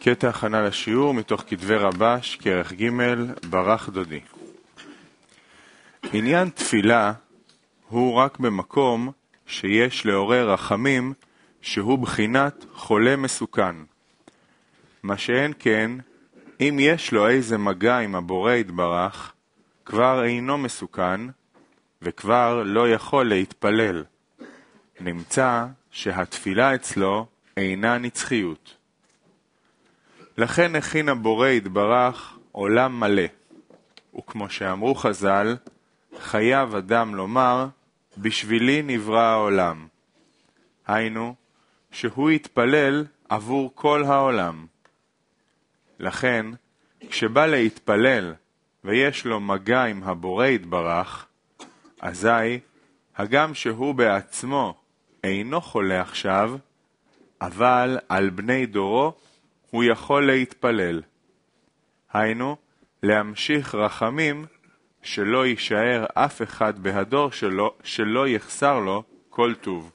קטע הכנה לשיעור מתוך כתבי רבש, כרך ג' ברך דודי. עניין תפילה הוא רק במקום שיש לעורר רחמים שהוא בחינת חולה מסוכן. מה שאין כן, אם יש לו איזה מגע עם הבורא יתברך, כבר אינו מסוכן וכבר לא יכול להתפלל. נמצא שהתפילה אצלו אינה נצחיות. לכן הכין הבורא יתברך עולם מלא, וכמו שאמרו חז"ל, חייב אדם לומר, בשבילי נברא העולם. היינו, שהוא יתפלל עבור כל העולם. לכן, כשבא להתפלל ויש לו מגע עם הבורא יתברך, אזי, הגם שהוא בעצמו אינו חולה עכשיו, אבל על בני דורו הוא יכול להתפלל. היינו, להמשיך רחמים שלא יישאר אף אחד בהדור שלא יחסר לו כל טוב.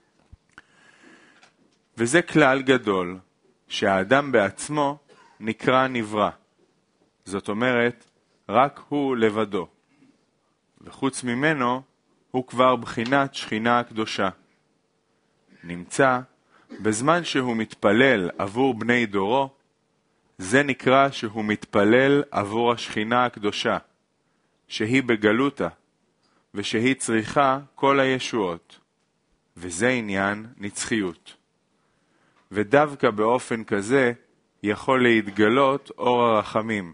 וזה כלל גדול, שהאדם בעצמו נקרא נברא. זאת אומרת, רק הוא לבדו. וחוץ ממנו, הוא כבר בחינת שכינה הקדושה. נמצא, בזמן שהוא מתפלל עבור בני דורו, זה נקרא שהוא מתפלל עבור השכינה הקדושה, שהיא בגלותה, ושהיא צריכה כל הישועות. וזה עניין נצחיות. ודווקא באופן כזה יכול להתגלות אור הרחמים.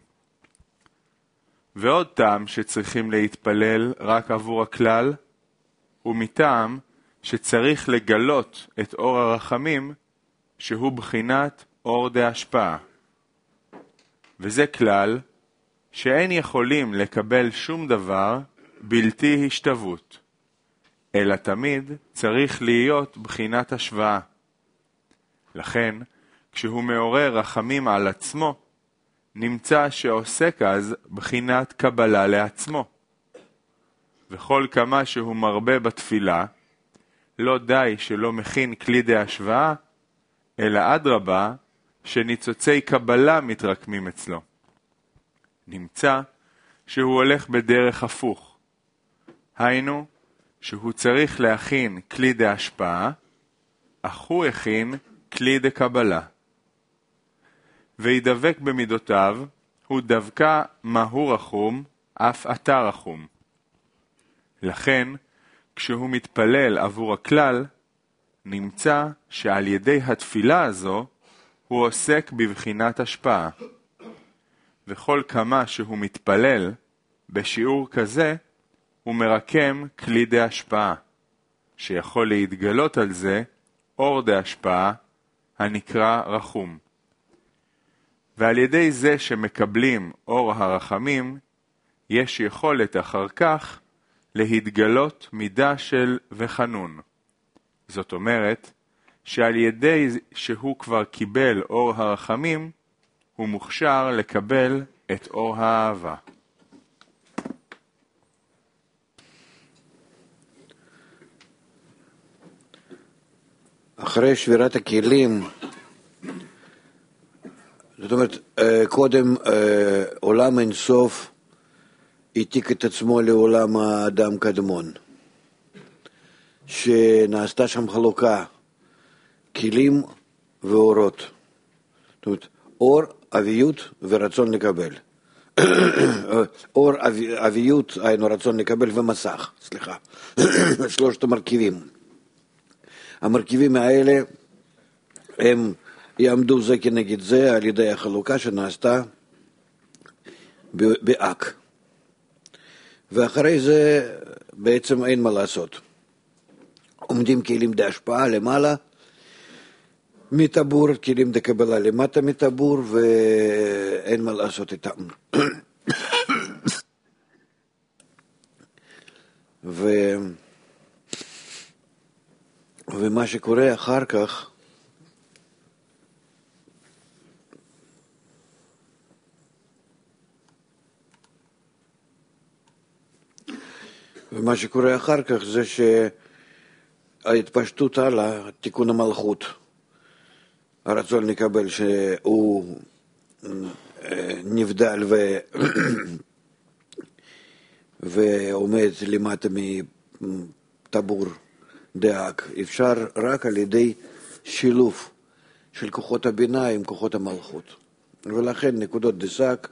ועוד טעם שצריכים להתפלל רק עבור הכלל, הוא מטעם שצריך לגלות את אור הרחמים, שהוא בחינת אור דהשפעה. וזה כלל שאין יכולים לקבל שום דבר בלתי השתוות, אלא תמיד צריך להיות בחינת השוואה. לכן, כשהוא מעורר רחמים על עצמו, נמצא שעוסק אז בחינת קבלה לעצמו. וכל כמה שהוא מרבה בתפילה, לא די שלא מכין כלי דהשוואה, אלא אדרבה שניצוצי קבלה מתרקמים אצלו. נמצא שהוא הולך בדרך הפוך. היינו, שהוא צריך להכין כלי דהשפעה, אך הוא הכין כלי דקבלה. וידבק במידותיו, הוא דווקא מהו רחום, אף אתה רחום. לכן, כשהוא מתפלל עבור הכלל, נמצא שעל ידי התפילה הזו, הוא עוסק בבחינת השפעה. וכל כמה שהוא מתפלל, בשיעור כזה, הוא מרקם כלי דהשפעה, שיכול להתגלות על זה אור דהשפעה, הנקרא רחום. ועל ידי זה שמקבלים אור הרחמים, יש יכולת אחר כך להתגלות מידה של וחנון. זאת אומרת, שעל ידי שהוא כבר קיבל אור הרחמים, הוא מוכשר לקבל את אור האהבה. אחרי שבירת הכלים, זאת אומרת, קודם עולם אינסוף העתיק את עצמו לעולם האדם קדמון, שנעשתה שם חלוקה, כלים ואורות. זאת אומרת, אור, אביות ורצון לקבל. אור, אביות, היינו רצון לקבל ומסך, סליחה. שלושת המרכיבים. המרכיבים האלה הם יעמדו זה כנגד זה על ידי החלוקה שנעשתה באק. ואחרי זה בעצם אין מה לעשות. עומדים כלים דהשפעה למעלה, מטבור, כלים דקבלה למטה מטבור, ואין מה לעשות איתם. ומה שקורה אחר כך, זה שההתפשטות הלאה, תיקון המלכות, הרצון לקבל שהוא נבדל ועומד למטה מטבור דאק, אפשר רק על ידי שילוב של כוחות הבינה עם כוחות המלכות. ולכן נקודות דסק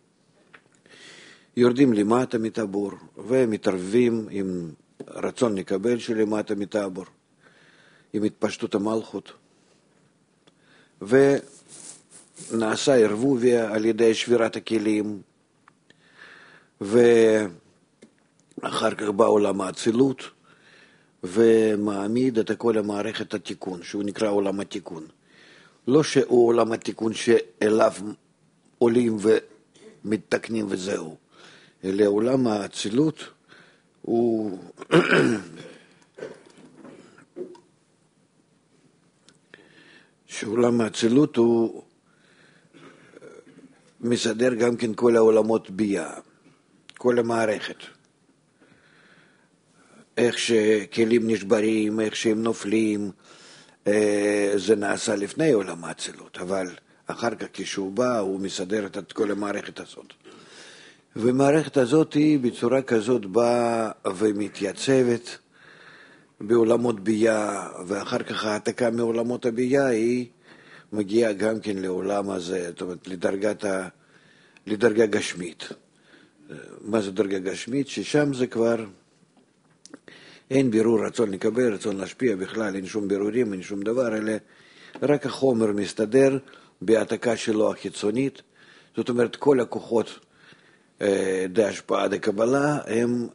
יורדים למטה מטבור ומתערבים עם רצון לקבל שלמטה מטבור, עם התפשטות המלכות. ונעשה ערבוביה על ידי שבירת הכלים, ואחר כך בא עולם האצילות, ומעמיד את כל המערכת התיקון, שהוא נקרא עולם התיקון. לא שהוא עולם התיקון שאליו עולים ומתקנים וזהו, אלא עולם האצילות הוא שעולם האצילות הוא מסדר גם כן כל העולמות ביה, כל המערכת. איך שכלים נשברים, איך שהם נופלים, זה נעשה לפני עולם האצילות, אבל אחר כך כשהוא בא הוא מסדר את כל המערכת הזאת. והמערכת הזאת היא בצורה כזאת באה ומתייצבת בעולמות ביה, ואחר כך העתקה מעולמות הביה היא מגיעה גם כן לעולם הזה, זאת אומרת לדרגה גשמית. מה זה דרגה גשמית? ששם זה כבר אין בירור רצון לקבל, רצון להשפיע בכלל, אין שום בירורים, אין שום דבר, אלא רק החומר מסתדר בהעתקה שלו החיצונית. זאת אומרת, כל הכוחות דהשפעה דקבלה הם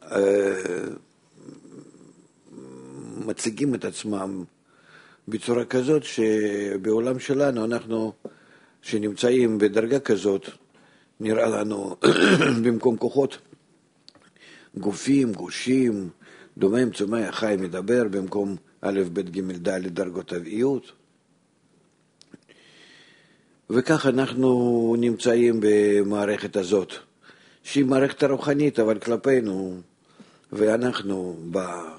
מציגים את עצמם בצורה כזאת שבעולם שלנו אנחנו שנמצאים בדרגה כזאת נראה לנו במקום כוחות גופים, גושים, דומם, צומח, חי, מדבר, במקום א', ב', ג', ד' דרגות טבעיות. וכך אנחנו נמצאים במערכת הזאת, שהיא מערכת הרוחנית, אבל כלפינו, ואנחנו בה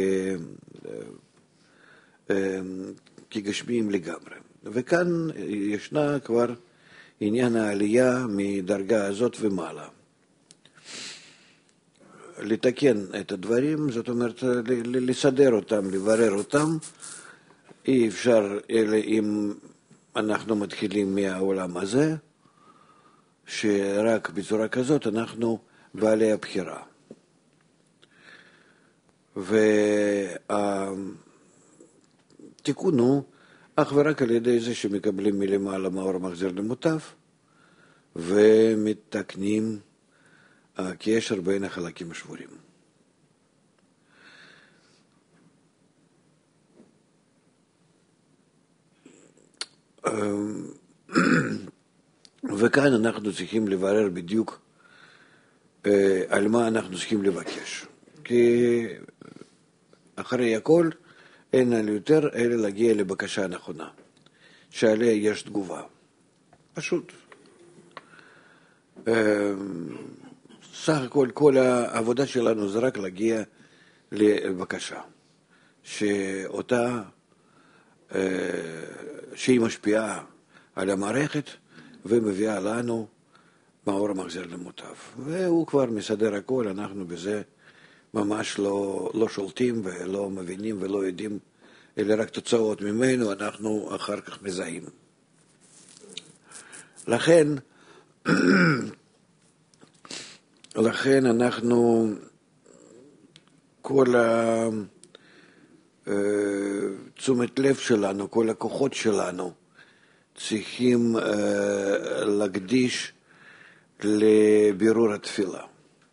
כגשמיים לגמרי. וכאן ישנה כבר עניין העלייה מדרגה הזאת ומעלה. לתקן את הדברים, זאת אומרת, לסדר אותם, לברר אותם, אי אפשר אלא אם אנחנו מתחילים מהעולם הזה, שרק בצורה כזאת אנחנו בעלי הבחירה. והתיקון הוא אך ורק על ידי זה שמקבלים מלמעלה מאור מחזיר למוטב, ומתקנים הקשר בין החלקים השבורים. וכאן אנחנו צריכים לברר בדיוק על מה אנחנו צריכים לבקש. כי אחרי הכל אין לנו יותר אלא להגיע לבקשה הנכונה, שעליה יש תגובה. פשוט. סך הכל, כל העבודה שלנו זה רק להגיע לבקשה, שאותה, שהיא משפיעה על המערכת ומביאה לנו מאור מחזיר למוטב. והוא כבר מסדר הכל, אנחנו בזה ממש לא שולטים ולא מבינים ולא יודעים, אלא רק תוצאות ממנו אנחנו אחר כך מזהים. לכן אנחנו, כל תשומת לב שלנו, כל הכוחות שלנו, צריכים להקדיש לבירור התפילה.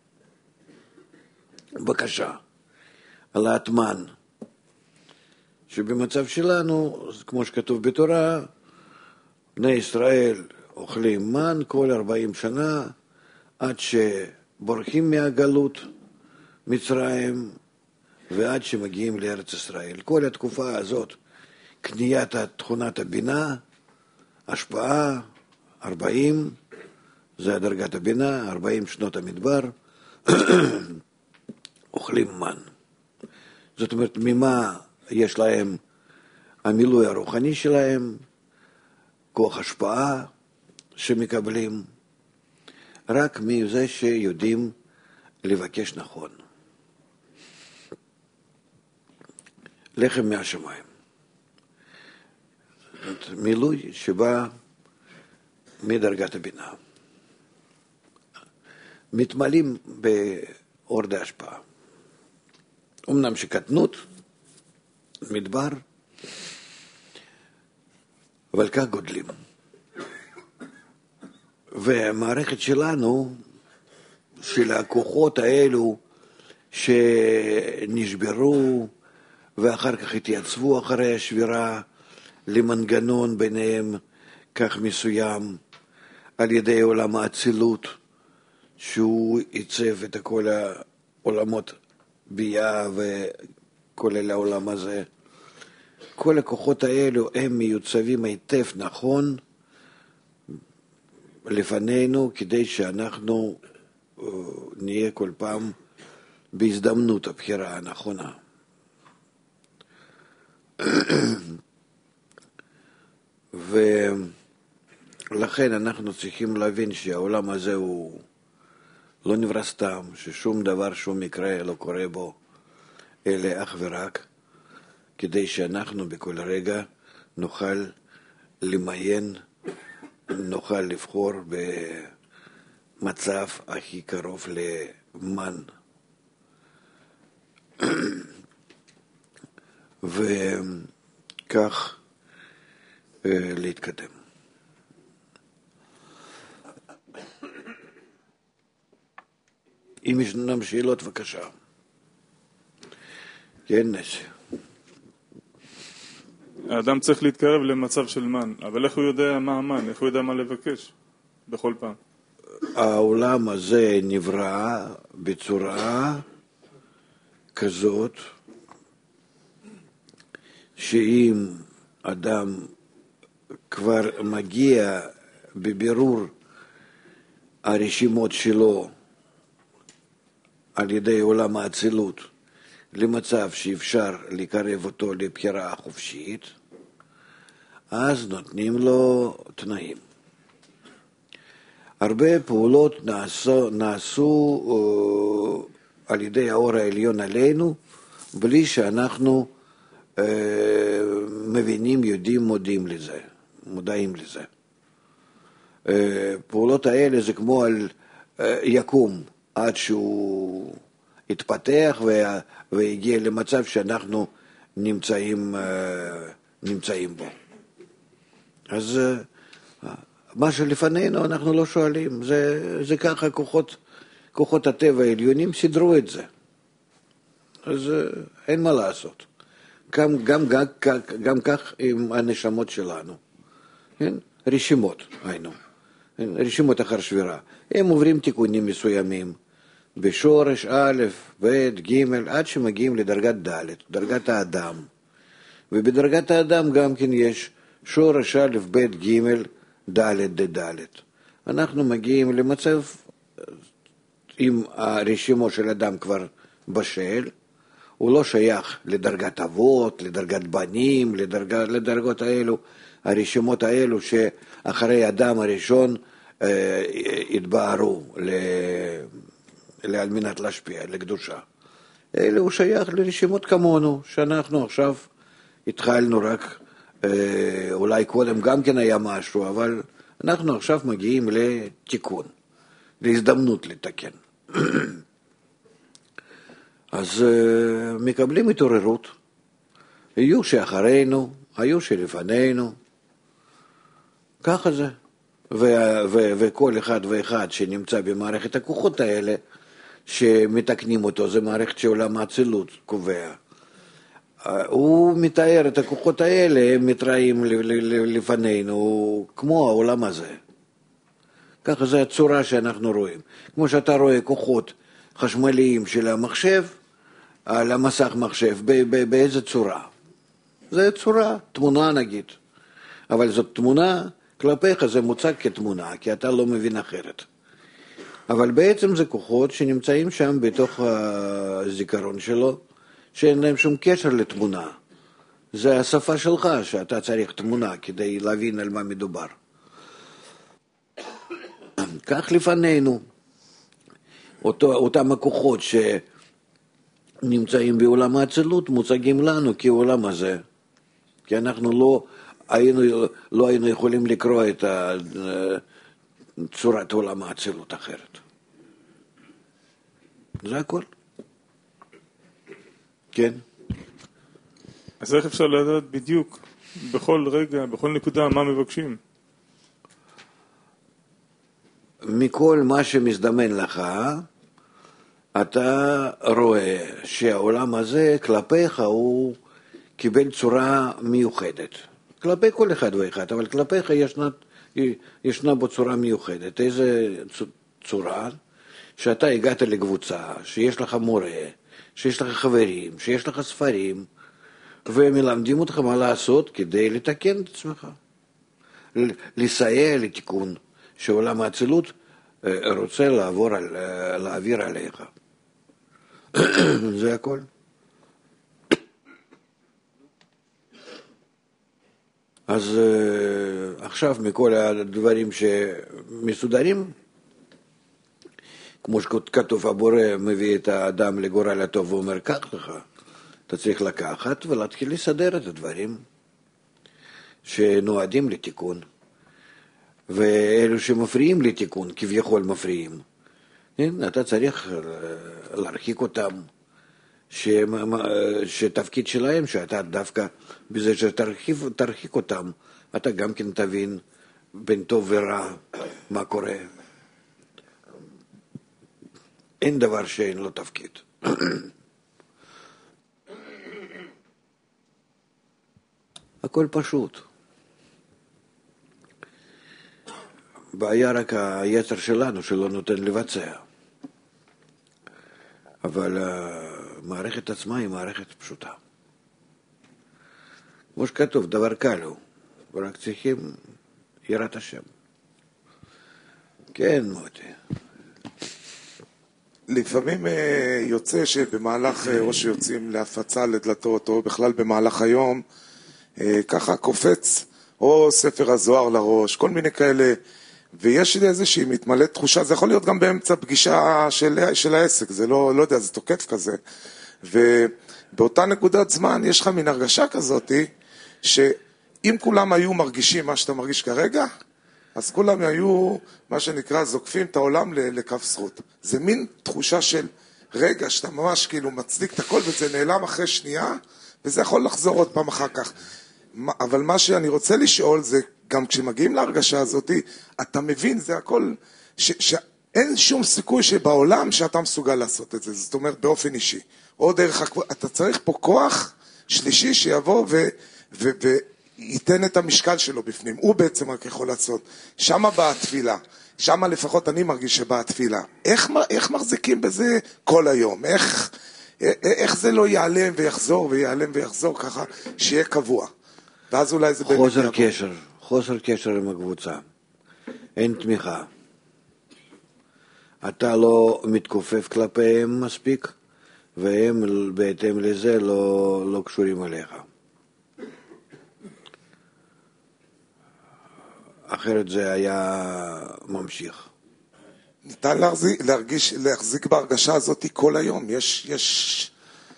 בקשה, על האטמן, שבמצב שלנו, כמו שכתוב בתורה, בני ישראל אוכלים מן כל 40 שנה, עד שבורחים מהגלות מצרים, ועד שמגיעים לארץ ישראל. כל התקופה הזאת, קניית תכונת הבינה, השפעה, 40, זה דרגת הבינה, 40 שנות המדבר, אוכלים מן. זאת אומרת, ממה יש להם המילוי הרוחני שלהם, כוח השפעה שמקבלים, רק מזה שיודעים לבקש נכון. לחם מהשמיים. מילוי שבא מדרגת הבינה. מתמלאים באור דהשפעה. אמנם שקטנות, מדבר, אבל כך גודלים. והמערכת שלנו, של הכוחות האלו שנשברו ואחר כך התייצבו אחרי השבירה למנגנון ביניהם כך מסוים על ידי עולם האצילות, שהוא ייצב את כל העולמות ביאה וכולל העולם הזה. כל הכוחות האלו הם מיוצבים היטב נכון לפנינו, כדי שאנחנו נהיה כל פעם בהזדמנות הבחירה הנכונה. ולכן אנחנו צריכים להבין שהעולם הזה הוא לא נברא סתם, ששום דבר, שום מקרה לא קורה בו, אלא אך ורק כדי שאנחנו בכל רגע נוכל למיין, נוכל לבחור במצב הכי קרוב למן. וכך להתקדם. אם ישנם שאלות, בבקשה. כן, נשי. האדם צריך להתקרב למצב של מן, אבל איך הוא יודע מה המן? איך הוא יודע מה לבקש בכל פעם? העולם הזה נברא בצורה כזאת שאם אדם כבר מגיע בבירור הרשימות שלו על ידי עולם האצילות למצב שאפשר לקרב אותו לבחירה חופשית, אז נותנים לו תנאים. הרבה פעולות נעשו על ידי האור העליון עלינו, בלי שאנחנו מבינים, יודעים, מודעים לזה. פעולות האלה זה כמו על יקום עד שהוא התפתח והגיע למצב שאנחנו נמצאים בו. אז מה שלפנינו אנחנו לא שואלים, זה ככה כוחות הטבע העליונים סידרו את זה. אז אין מה לעשות. גם כך עם הנשמות שלנו. כן? רשימות, היינו. רשימות אחר שבירה. הם עוברים תיקונים מסוימים. בשורש א', ב', ג', עד שמגיעים לדרגת ד', דרגת האדם. ובדרגת האדם גם כן יש שורש א', ב', ג', ד', ד'. אנחנו מגיעים למצב, אם הרשימו של אדם כבר בשל, הוא לא שייך לדרגת אבות, לדרגת בנים, לדרגות האלו, הרשימות האלו שאחרי אדם הראשון התבהרו על מנת להשפיע, לקדושה. אלו הוא שייך לרשימות כמונו, שאנחנו עכשיו התחלנו רק, אולי קודם גם כן היה משהו, אבל אנחנו עכשיו מגיעים לתיקון, להזדמנות לתקן. אז מקבלים התעוררות, היו שאחרינו, היו שלפנינו, ככה זה. וכל אחד ואחד שנמצא במערכת הכוחות האלה, שמתקנים אותו, זה מערכת שעולם האצילות קובע. הוא מתאר את הכוחות האלה, הם מתראים לפנינו, כמו העולם הזה. ככה זה הצורה שאנחנו רואים. כמו שאתה רואה כוחות חשמליים של המחשב, על המסך מחשב, באיזה צורה? זה צורה, תמונה נגיד. אבל זאת תמונה, כלפיך זה מוצג כתמונה, כי אתה לא מבין אחרת. אבל בעצם זה כוחות שנמצאים שם בתוך הזיכרון שלו, שאין להם שום קשר לתמונה. זה השפה שלך, שאתה צריך תמונה כדי להבין על מה מדובר. כך לפנינו, אותם הכוחות שנמצאים בעולם האצילות מוצגים לנו כעולם הזה, כי אנחנו לא היינו יכולים לקרוא את צורת עולם האצילות אחרת. זה הכל. כן. אז איך אפשר לדעת בדיוק, בכל רגע, בכל נקודה, מה מבקשים? מכל מה שמזדמן לך, אתה רואה שהעולם הזה כלפיך הוא קיבל צורה מיוחדת. כלפי כל אחד ואחד, אבל כלפיך ישנה בו צורה מיוחדת. איזה צורה? שאתה הגעת לקבוצה, שיש לך מורה, שיש לך חברים, שיש לך ספרים, ומלמדים אותך מה לעשות כדי לתקן את עצמך. לסייע לתיקון שעולם האצילות רוצה להעביר עליך. זה הכל. אז עכשיו מכל הדברים שמסודרים, כמו שכתוב, הבורא מביא את האדם לגורל הטוב ואומר, קח לך. אתה צריך לקחת ולהתחיל לסדר את הדברים שנועדים לתיקון. ואלו שמפריעים לתיקון, כביכול מפריעים, אתה צריך להרחיק אותם, שתפקיד שלהם, שאתה דווקא בזה שתרחיק אותם, אתה גם כן תבין בין טוב ורע מה קורה. אין דבר שאין לו תפקיד. הכל פשוט. בעיה רק היצר שלנו שלא נותן לבצע. אבל המערכת עצמה היא מערכת פשוטה. כמו שכתוב, דבר קל הוא, ורק צריכים יראת השם. כן, מוטי. לפעמים יוצא שבמהלך או שיוצאים להפצה לדלתות או בכלל במהלך היום, ככה קופץ או ספר הזוהר לראש, כל מיני כאלה, ויש איזושהי מתמלאת תחושה, זה יכול להיות גם באמצע פגישה של העסק, זה לא יודע, זה תוקף כזה, ובאותה נקודת זמן יש לך מין הרגשה כזאת, שאם כולם היו מרגישים מה שאתה מרגיש כרגע, אז כולם היו, מה שנקרא, זוקפים את העולם לקו זכות. זה מין תחושה של רגע שאתה ממש כאילו מצדיק את הכל, וזה נעלם אחרי שנייה, וזה יכול לחזור עוד פעם אחר כך. אבל מה שאני רוצה לשאול זה, גם כשמגיעים להרגשה הזאת, אתה מבין, זה הכל, שאין שום סיכוי שבעולם שאתה מסוגל לעשות את זה. זאת אומרת, באופן אישי. או דרך, אתה צריך פה כוח שלישי שיבוא ייתן את המשקל שלו בפנים, הוא בעצם רק יכול לעשות. שמה באה התפילה, שמה לפחות אני מרגיש שבאה התפילה. איך מחזיקים בזה כל היום? איך זה לא ייעלם ויחזור ויעלם ויחזור ככה, שיהיה קבוע? ואז אולי זה חוסר קשר עם הקבוצה. אין תמיכה. אתה לא מתכופף כלפיהם מספיק, והם בהתאם לזה לא קשורים עליך. אחרת זה היה ממשיך. ניתן להחזיק בהרגשה הזאת כל היום. יש...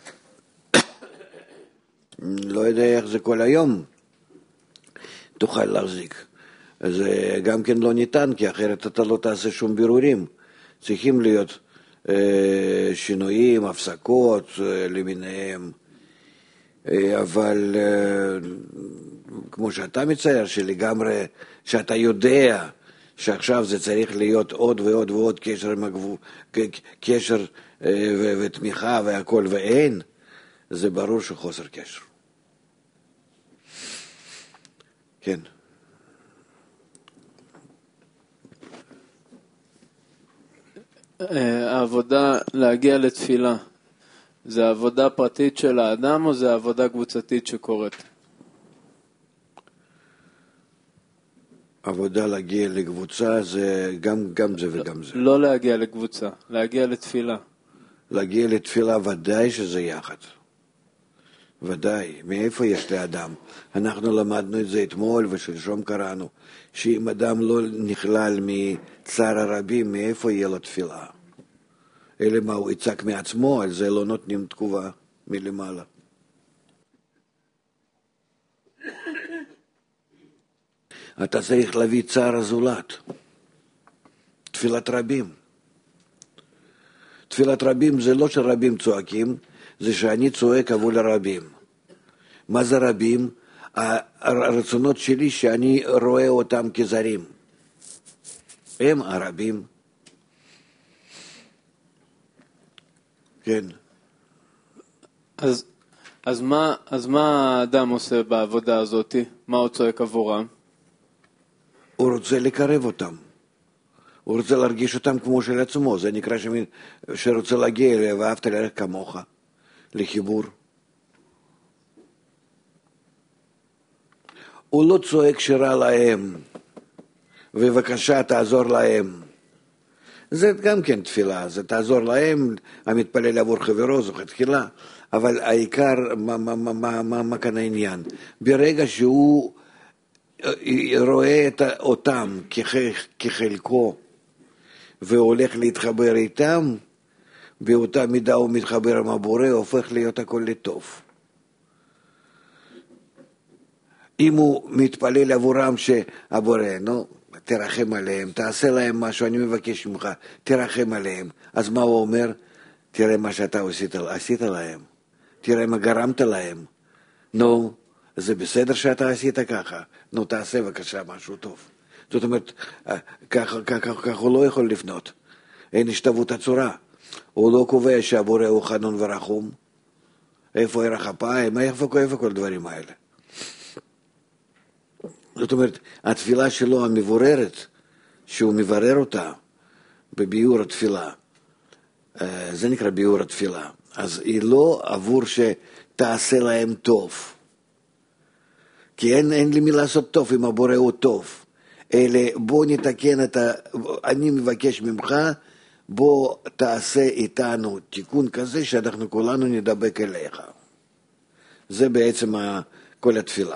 לא יודע איך זה כל היום תוכל להחזיק. זה גם כן לא ניתן, כי אחרת אתה לא תעשה שום בירורים. צריכים להיות שינויים, הפסקות למיניהם. אבל כמו שאתה מצייר, שלגמרי, שאתה יודע שעכשיו זה צריך להיות עוד ועוד ועוד קשר עם הגבול, קשר ותמיכה והכל, ואין, זה ברור שחוסר קשר. כן. העבודה להגיע לתפילה, זה עבודה פרטית של האדם או זה עבודה קבוצתית שקורית? עבודה להגיע לקבוצה זה גם זה וגם זה. לא להגיע לקבוצה, להגיע לתפילה. להגיע לתפילה ודאי שזה יחד. ודאי, מאיפה יש לאדם? אנחנו למדנו את זה אתמול ושלשום קראנו, שאם אדם לא נכלל מצער הרבים, מאיפה יהיה לו תפילה? אלא מה הוא יצעק מעצמו, על זה לא נותנים תגובה מלמעלה. אתה צריך להביא צער הזולת. תפילת רבים. תפילת רבים זה לא שרבים צועקים, זה שאני צועק עבור הרבים. מה זה רבים? הרצונות שלי שאני רואה אותם כזרים. הם הרבים. כן. אז מה האדם עושה בעבודה הזאת? מה הוא צועק עבורם? הוא רוצה לקרב אותם. הוא רוצה להרגיש אותם כמו של עצמו. זה נקרא שרוצה להגיע אליה, ואהבת לרעך כמוך, לחיבור. הוא לא צועק שרע להם, ובבקשה תעזור להם. זה גם כן תפילה, זה תעזור להם, המתפלל עבור חברו, זו תחילה. אבל העיקר, מה כאן העניין? ברגע שהוא רואה אותם כחלקו, והולך להתחבר איתם, באותה מידה הוא מתחבר עם הבורא, הופך להיות הכל לטוב. אם הוא מתפלל עבורם שהבורא, תרחם עליהם, תעשה להם משהו, אני מבקש ממך, תרחם עליהם. אז מה הוא אומר? תראה מה שאתה עשית להם. תראה מה גרמת להם. זה בסדר שאתה עשית ככה. תעשה בבקשה משהו טוב. זאת אומרת, כך הוא לא יכול לפנות. אין השתוות הצורה. הוא לא קובע שהבורא הוא חנון ורחום. איפה ערך אפיים? איפה כל הדברים האלה? זאת אומרת, התפילה שלו המבוררת, שהוא מברר אותה בביאור התפילה, זה נקרא ביאור התפילה, אז היא לא עבור שתעשה להם טוב. כי אין לי מי לעשות טוב אם הבורא הוא טוב. אלא בוא נתקן אני מבקש ממך, בוא תעשה איתנו תיקון כזה שאנחנו כולנו נדבק אליך. זה בעצם כל התפילה.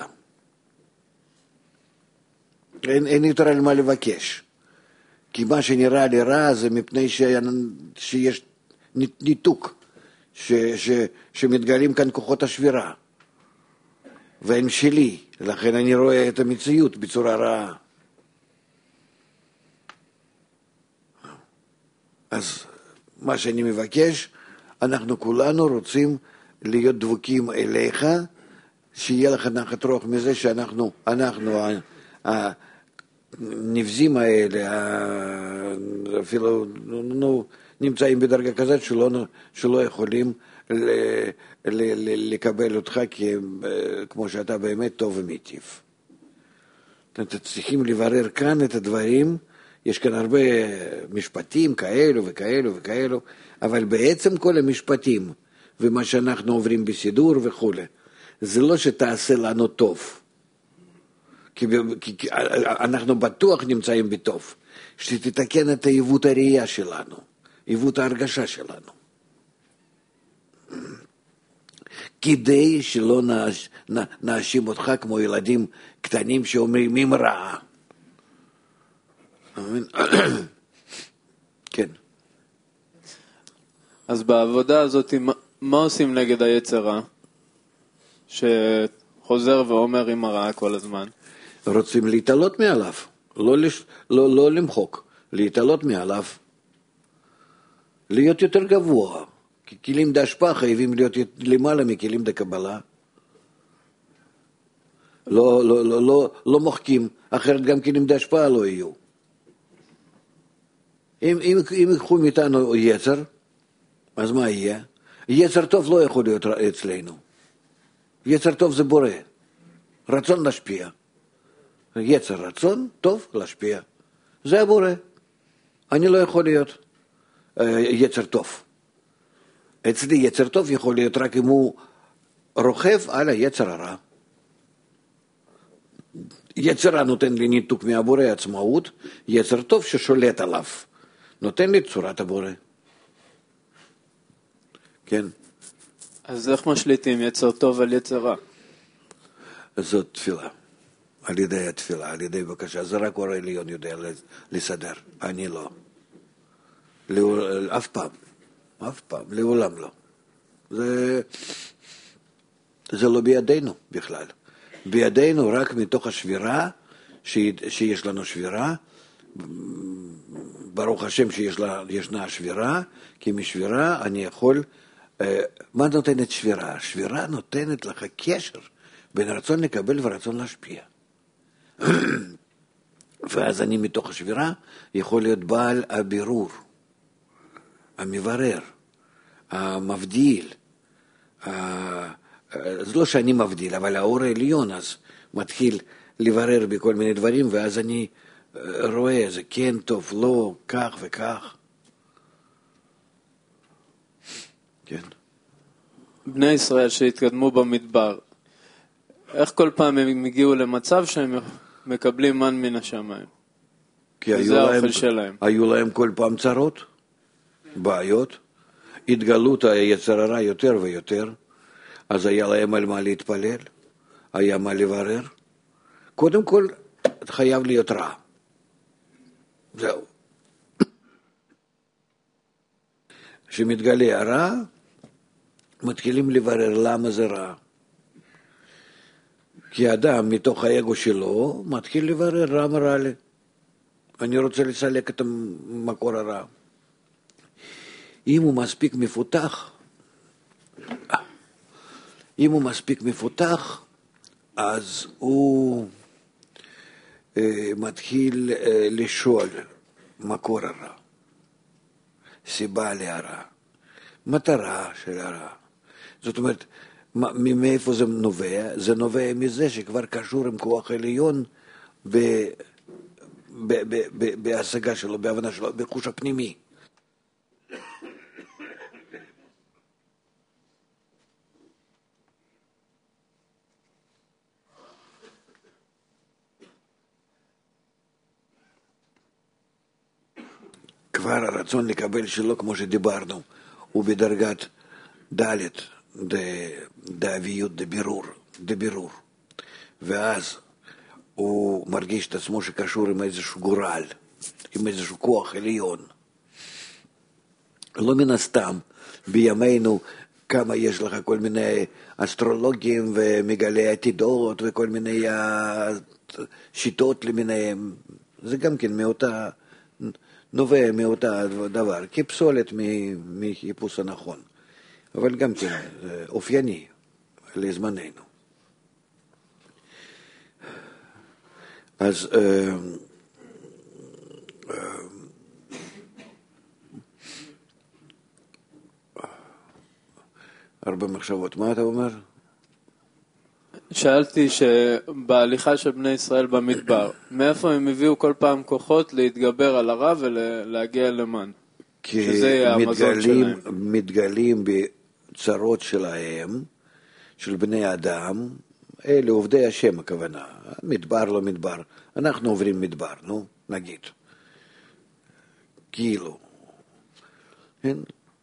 אין יותר על מה לבקש. כי מה שנראה לי רע זה מפני שיש ניתוק, שמתגלים כאן כוחות השבירה. והם שלי, לכן אני רואה את המציאות בצורה רעה. אז מה שאני מבקש, אנחנו כולנו רוצים להיות דבוקים אליך, שיהיה לך נחת רוח מזה שאנחנו הנבזים האלה, אפילו נמצאים בדרגה כזאת שלא יכולים לקבל אותך כמו שאתה באמת טוב ומיטיב. אתם צריכים לברר כאן את הדברים, יש כאן הרבה משפטים כאלו וכאלו וכאלו, אבל בעצם כל המשפטים ומה שאנחנו עוברים בסידור וכו', זה לא שתעשה לנו טוב. כי אנחנו בטוח נמצאים בטוב, שתתקן את העיוות הראייה שלנו, עיוות ההרגשה שלנו. כדי שלא נאשים אותך כמו ילדים קטנים שאומרים אם רע. כן. אז בעבודה הזאת, מה עושים נגד היצר רע? שחוזר ואומר אם הרע כל הזמן. רוצים להתעלות מעליו, לא למחוק, להתעלות מעליו. להיות יותר גבוה, כי כלים דהשפעה חייבים להיות למעלה מכלים דקבלה. לא מוחקים, אחרת גם כלים דהשפעה לא יהיו. אם ייקחו מאיתנו יצר, אז מה יהיה? יצר טוב לא יכול להיות אצלנו. יצר טוב זה בורא, רצון להשפיע. יצר רצון טוב להשפיע. זה הבורא. אני לא יכול להיות יצר טוב. אצלי יצר טוב יכול להיות רק אם הוא רוכב על היצר הרע. יצר רע נותן לי ניתוק מהבורא עצמאות, יצר טוב ששולט עליו. נותן לי צורת הבורא. כן. אז איך משליטים יצר טוב על יצר רע? זאת תפילה. על ידי התפילה, על ידי בקשה. זה רק אור עליון יודע לסדר. אני לא. אף פעם, לעולם לא. זה לא בידינו בכלל. בידינו רק מתוך השבירה, שיש לנו שבירה, ברוך השם שישנה שבירה, כי משבירה אני יכול, מה נותנת שבירה? שבירה נותנת לך קשר בין רצון לקבל ורצון להשפיע. ואז אני מתוך השבירה יכול להיות בעל הבירור, המברר, המבדיל. זה לא שאני מבדיל, אבל האור העליון אז מתחיל לברר בכל מיני דברים, ואז אני רואה, זה כן טוב, לא, כך וכך. כן. בני ישראל שהתקדמו במדבר, איך כל פעם הם הגיעו למצב שהם מקבלים מן מן השמיים? כי זה האוכל שלהם. היו להם כל פעם צרות, בעיות, התגלות היצר הרע יותר ויותר, אז היה להם על מה להתפלל, היה מה לברר. קודם כל, חייב להיות רע. זהו. כשמתגלה הרע, מתחילים לברר למה זה רע. כי האדם מתוך האגו שלו מתחיל לברר למה רע לי. אני רוצה לסלק את המקור הרע. אם הוא מספיק מפותח, אז הוא מתחיל לשאול מקור הרע, סיבה להרע, מטרה של הרע. זאת אומרת, מאיפה זה נובע? זה נובע מזה שכבר קשור עם כוח עליון בהשגה שלו, בהבנה שלו, בחוש הפנימי. כבר הרצון לקבל שלו, כמו שדיברנו, הוא בדרגת ד' דאביות, דבירור. ואז הוא מרגיש את עצמו שקשור עם איזשהו גורל, עם איזשהו כוח עליון. לא מן הסתם, בימינו, כמה יש לך כל מיני אסטרולוגים ומגלי עתידות וכל מיני שיטות למיניהם. זה גם כן מאותה... נובע מאותה דבר, כפסולת מחיפוש הנכון. אבל גם כן, אופייני לזמננו. אז הרבה מחשבות. מה אתה אומר? שאלתי שבהליכה של בני ישראל במדבר, מאיפה הם הביאו כל פעם כוחות להתגבר על הרע ולהגיע למן? שזה יהיה המזון שלהם. מתגלים בצרות שלהם, של בני אדם, אלה עובדי השם הכוונה, מדבר לא מדבר, אנחנו עוברים מדבר, נו, נגיד. כאילו. כן?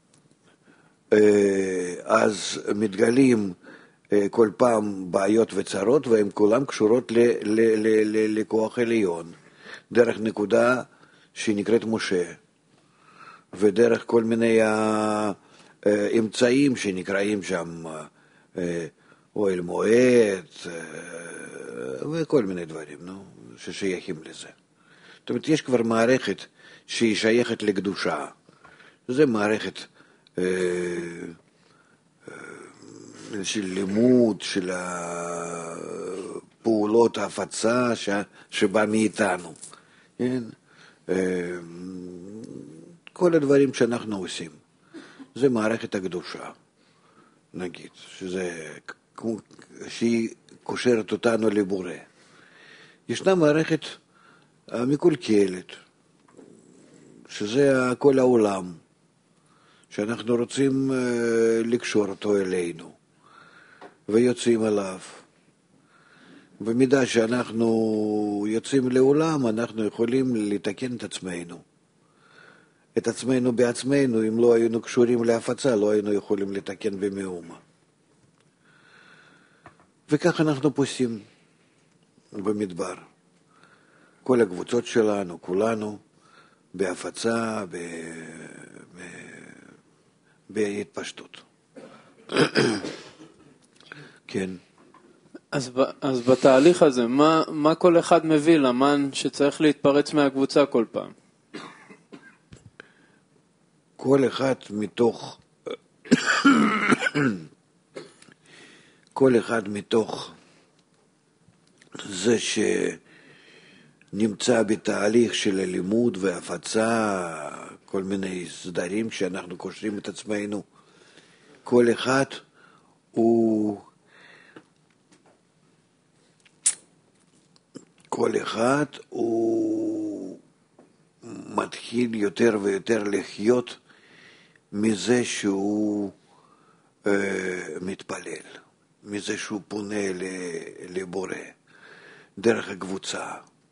אז מתגלים כל פעם בעיות וצרות, והן כולן קשורות לכוח עליון, דרך נקודה שנקראת משה, ודרך כל מיני אמצעים שנקראים שם אוהל מועד, וכל מיני דברים, ששייכים לזה. זאת אומרת, יש כבר מערכת שהיא שייכת לקדושה. זה מערכת של לימוד, של פעולות ההפצה שבא מאיתנו. כן? כל הדברים שאנחנו עושים, זה מערכת הקדושה, נגיד, שהיא קושרת אותנו לבורא. ישנה מערכת מקולקלת, שזה כל העולם, שאנחנו רוצים לקשור אותו אלינו, ויוצאים עליו. במידה שאנחנו יוצאים לעולם, אנחנו יכולים לתקן את עצמנו בעצמנו. אם לא היינו קשורים להפצה, לא היינו יכולים לתקן במאומה. וכך אנחנו פוסעים במדבר. כל הקבוצות שלנו, כולנו, בהפצה, בהתפשטות. כן. אז בתהליך הזה, מה כל אחד מביא למן שצריך להתפרץ מהקבוצה כל פעם? כל אחד מתוך כל אחד מתוך זה שנמצא בתהליך של הלימוד והפצה, כל מיני סדרים שאנחנו קושרים את עצמנו, כל אחד הוא מתחיל יותר ויותר לחיות מזה שהוא מתפלל, מזה שהוא פונה לבורא, דרך הקבוצה,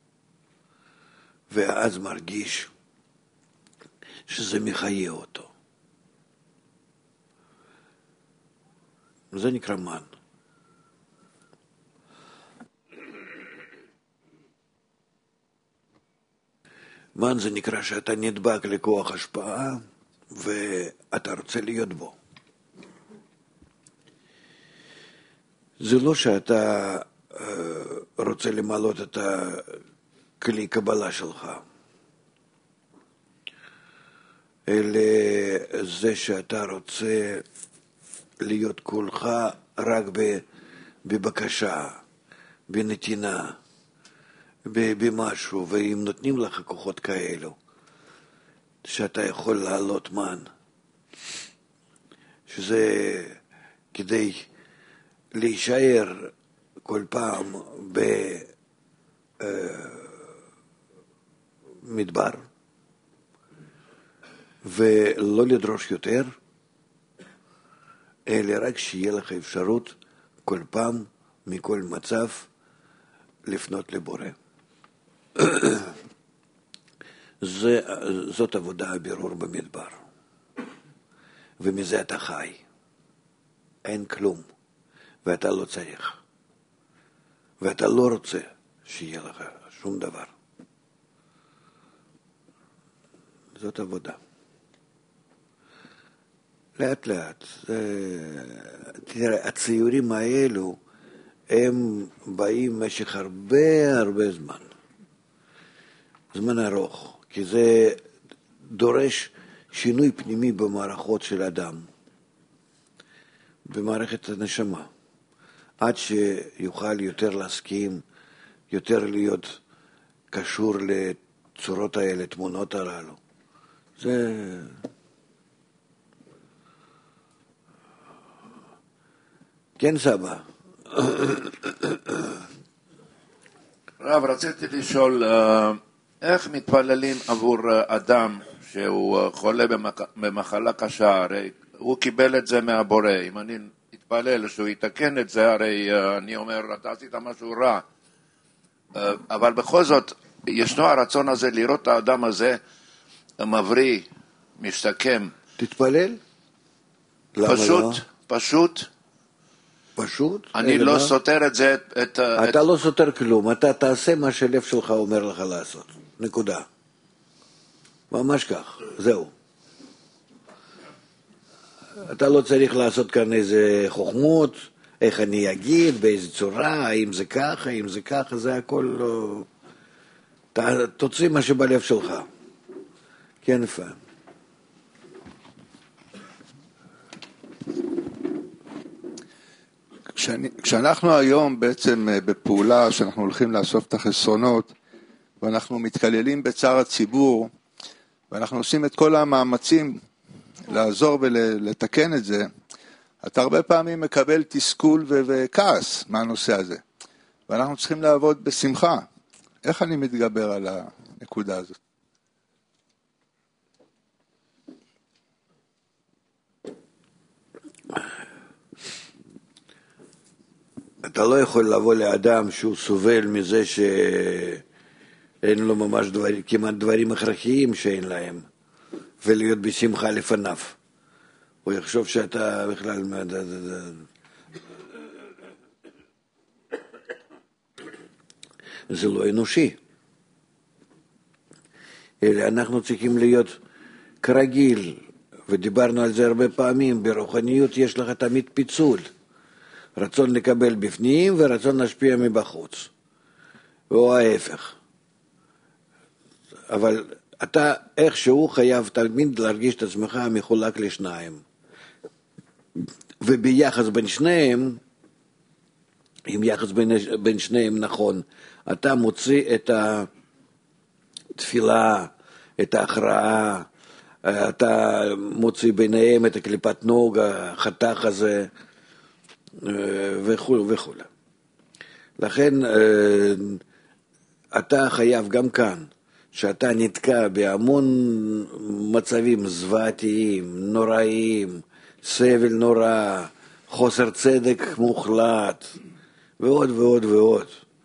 ואז מרגיש שזה מחיה אותו. זה נקרא מן. מן זה נקרא שאתה נדבק לכוח השפעה ואתה רוצה להיות בו. זה לא שאתה רוצה למלות את הכלי קבלה שלך, אלא זה שאתה רוצה להיות כולך רק בבקשה, בנתינה, במשהו, ואם נותנים לך כוחות כאלו, שאתה יכול לעלות מן, שזה כדי להישאר כל פעם במדבר, ולא לדרוש יותר, אלא רק שיהיה לך אפשרות כל פעם, מכל מצב, לפנות לבורא. זאת עבודה הבירור במדבר, ומזה אתה חי. אין כלום, ואתה לא צריך, ואתה לא רוצה שיהיה לך שום דבר. זאת עבודה. לאט לאט. תראה, הציורים האלו הם באים במשך הרבה זמן ארוך, כי זה דורש שינוי פנימי במערכות של אדם, במערכת הנשמה, עד שיוכל יותר להסכים, יותר להיות קשור לצורות האלה, תמונות הללו. זה... כן, סבא. רב, רציתי לשאול, איך מתפללים עבור אדם שהוא חולה במחלה קשה? הרי הוא קיבל את זה מהבורא. אם אני אתפלל שהוא יתקן את זה, הרי אני אומר, אתה עשית משהו רע. אבל בכל זאת, ישנו הרצון הזה לראות את האדם הזה מבריא, משתקם. תתפלל? פשוט. אני לא סותר את זה. אתה לא סותר כלום, אתה תעשה מה שלב שלך אומר לך לעשות. נקודה. ממש כך, זהו. אתה לא צריך לעשות כאן איזה חוכמות, איך אני אגיד, באיזה צורה, האם זה ככה, האם זה ככה, זה הכל לא... תוציא מה שבלב שלך. כן, פעם. כשאנחנו היום בעצם בפעולה שאנחנו הולכים לאסוף את החסרונות ואנחנו מתקללים בצער הציבור ואנחנו עושים את כל המאמצים לעזור ולתקן את זה, אתה הרבה פעמים מקבל תסכול וכעס מהנושא הזה, ואנחנו צריכים לעבוד בשמחה. איך אני מתגבר על הנקודה הזאת? אתה לא יכול לבוא לאדם שהוא סובל מזה שאין לו ממש כמעט דברים הכרחיים שאין להם, ולהיות בשמחה לפניו. הוא יחשוב שאתה בכלל... זה לא אנושי. אלא אנחנו צריכים להיות כרגיל, ודיברנו על זה הרבה פעמים, ברוחניות יש לך תמיד פיצול. רצון לקבל בפנים ורצון להשפיע מבחוץ. או ההפך. אבל אתה איכשהו חייב תמיד להרגיש את עצמך מחולק לשניים. וביחס בין שניהם, אם יחס בין שניהם נכון, אתה מוציא את התפילה, את ההכרעה, אתה מוציא ביניהם את הקליפת נוג, החתך הזה, וכו' וכו'. לכן אתה חייב גם כאן, שאתה נתקע בהמון מצבים זוועתיים, נוראיים, סבל נורא, חוסר צדק מוחלט, ועוד ועוד ועוד.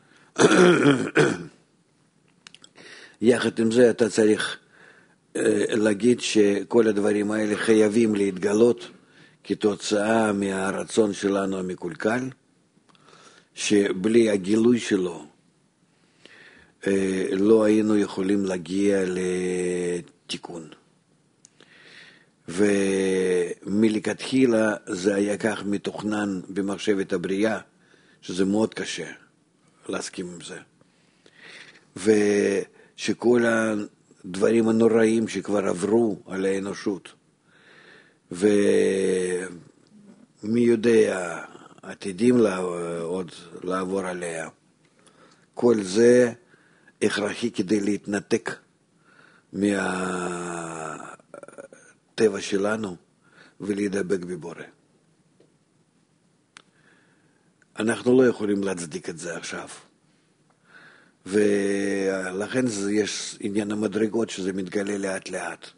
יחד עם זה אתה צריך להגיד שכל הדברים האלה חייבים להתגלות כתוצאה מהרצון שלנו המקולקל, שבלי הגילוי שלו לא היינו יכולים להגיע לתיקון. ומלכתחילה זה היה כך מתוכנן במחשבת הבריאה, שזה מאוד קשה להסכים עם זה. ושכל הדברים הנוראים שכבר עברו על האנושות, ומי יודע, עתידים עוד לעבור עליה, כל זה הכרחי כדי להתנתק מהטבע שלנו ולהידבק בבורא. אנחנו לא יכולים להצדיק את זה עכשיו. ולכן יש עניין המדרגות שזה מתגלה לאט לאט.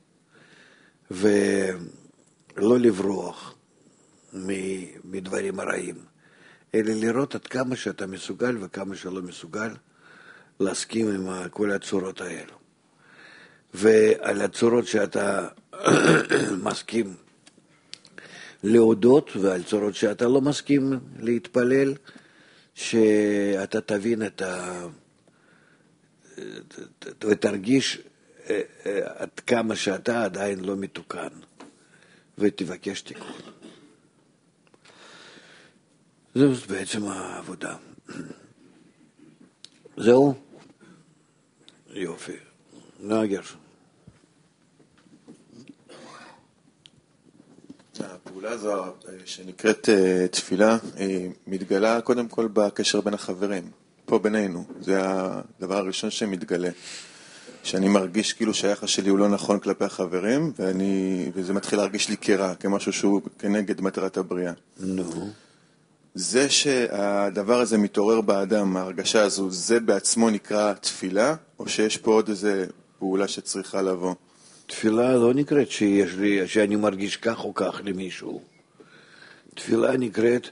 ולא לברוח מדברים הרעים, אלא לראות עד כמה שאתה מסוגל וכמה שלא מסוגל להסכים עם כל הצורות האלו. ועל הצורות שאתה מסכים להודות, ועל צורות שאתה לא מסכים להתפלל, שאתה תבין ותרגיש עד כמה שאתה עדיין לא מתוקן, ותבקש תיקון. זאת בעצם העבודה. זהו? יופי. נאגר. הפעולה הזו שנקראת תפילה, היא מתגלה קודם כל בקשר בין החברים, פה בינינו. זה הדבר הראשון שמתגלה. שאני מרגיש כאילו שהיחס שלי הוא לא נכון כלפי החברים, וזה מתחיל להרגיש לי כרע, כמשהו שהוא כנגד מטרת הבריאה. נו. זה שהדבר הזה מתעורר באדם, ההרגשה הזו, זה בעצמו נקרא תפילה, או שיש פה עוד איזה פעולה שצריכה לבוא? תפילה לא נקראת שאני מרגיש כך או כך למישהו. תפילה נקראת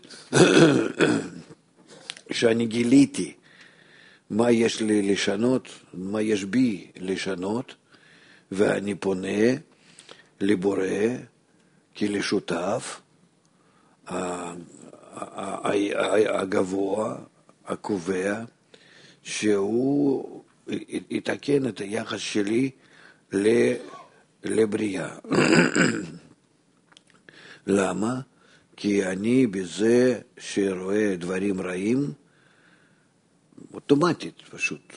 שאני גיליתי מה יש לי לשנות, מה יש בי לשנות, ואני פונה לבורא כלשותף הגבוה, הקובע, שהוא יתקן את היחס שלי לבריאה. למה? כי אני בזה שרואה דברים רעים, אוטומטית פשוט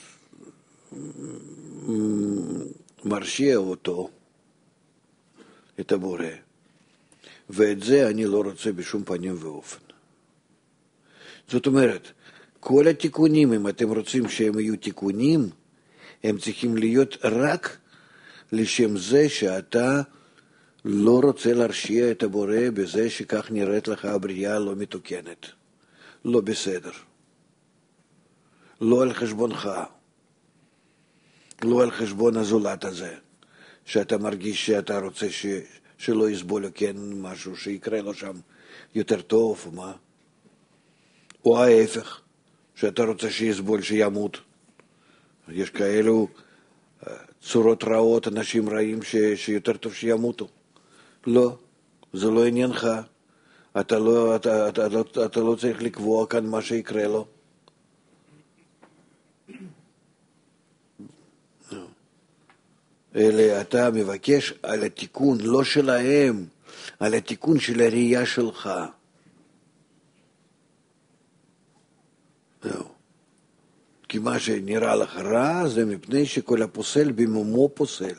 מרשיע אותו, את הבורא. ואת זה אני לא רוצה בשום פנים ואופן. זאת אומרת, כל התיקונים, אם אתם רוצים שהם יהיו תיקונים, הם צריכים להיות רק לשם זה שאתה לא רוצה להרשיע את הבורא בזה שכך נראית לך הבריאה לא מתוקנת, לא בסדר. לא על חשבונך, לא על חשבון הזולת הזה, שאתה מרגיש שאתה רוצה שלא יסבול כן משהו, שיקרה לו שם יותר טוב או מה, או ההפך, שאתה רוצה שיסבול, שימות. יש כאלו צורות רעות, אנשים רעים שיותר טוב שימותו. לא, זה לא עניינך. אתה לא צריך לקבוע כאן מה שיקרה לו. אלא אתה מבקש על התיקון, לא שלהם, על התיקון של הראייה שלך. זהו. כי מה שנראה לך רע זה מפני שכל הפוסל במומו פוסל.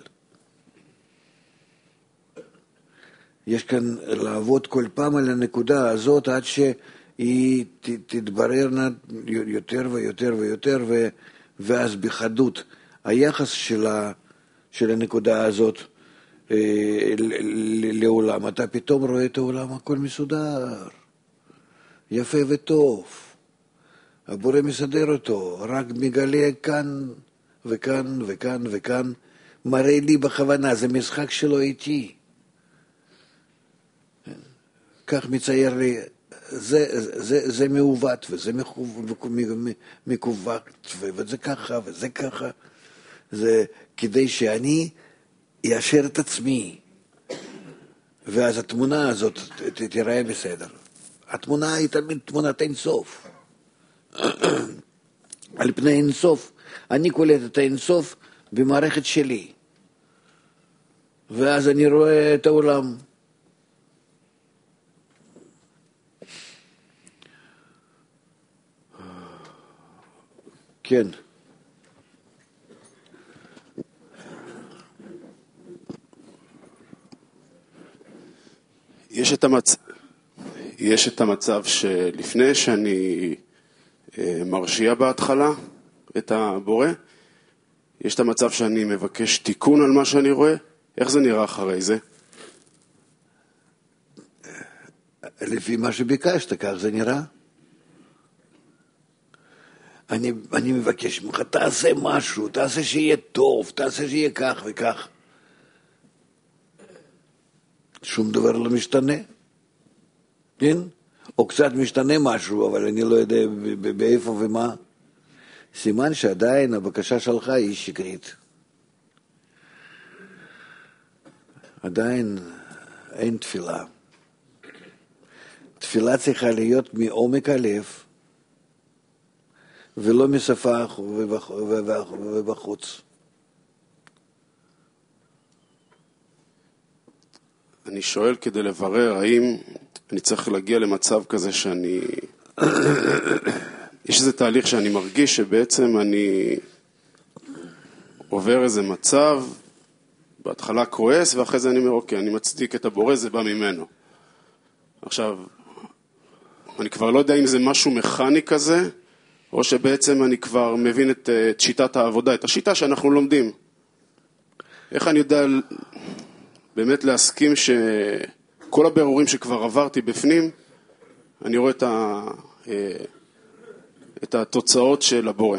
יש כאן לעבוד כל פעם על הנקודה הזאת עד שהיא תתבררנה יותר ויותר ויותר, ואז בחדות היחס של הנקודה הזאת לעולם. אתה פתאום רואה את העולם, הכל מסודר, יפה וטוב. הבורא מסדר אותו, רק מגלה כאן וכאן וכאן וכאן, מראה לי בכוונה, זה משחק שלו איתי. כך מצייר לי, זה מעוות וזה מקוות וזה ככה וזה ככה. זה כדי שאני אאשר את עצמי, ואז התמונה הזאת תראה בסדר. התמונה היא תמיד תמונת אינסוף. על פני אינסוף. אני קולט את האינסוף במערכת שלי. ואז אני רואה את העולם. כן. יש את המצב שלפני שאני מרשיע בהתחלה את הבורא, יש את המצב שאני מבקש תיקון על מה שאני רואה. איך זה נראה אחרי זה? לפי מה שביקשת, כך זה נראה. אני מבקש ממך, תעשה משהו, תעשה שיהיה טוב, תעשה שיהיה כך וכך. שום דבר לא משתנה. כן? או קצת משתנה משהו, אבל אני לא יודע באיפה ומה. סימן שעדיין הבקשה שלך היא שקרית. עדיין אין תפילה. תפילה צריכה להיות מעומק הלב, ולא משפה ובחוץ. אני שואל כדי לברר האם אני צריך להגיע למצב כזה שאני... יש איזה תהליך שאני מרגיש שבעצם אני עובר איזה מצב, בהתחלה כועס, ואחרי זה אני אומר, אוקיי, אני מצדיק את הבורא, זה בא ממנו. עכשיו, אני כבר לא יודע אם זה משהו מכני כזה, או שבעצם אני כבר מבין את שיטת העבודה, את השיטה שאנחנו לומדים. איך אני יודע באמת להסכים שכל הבירורים שכבר עברתי בפנים, אני רואה את התוצאות של הבורא.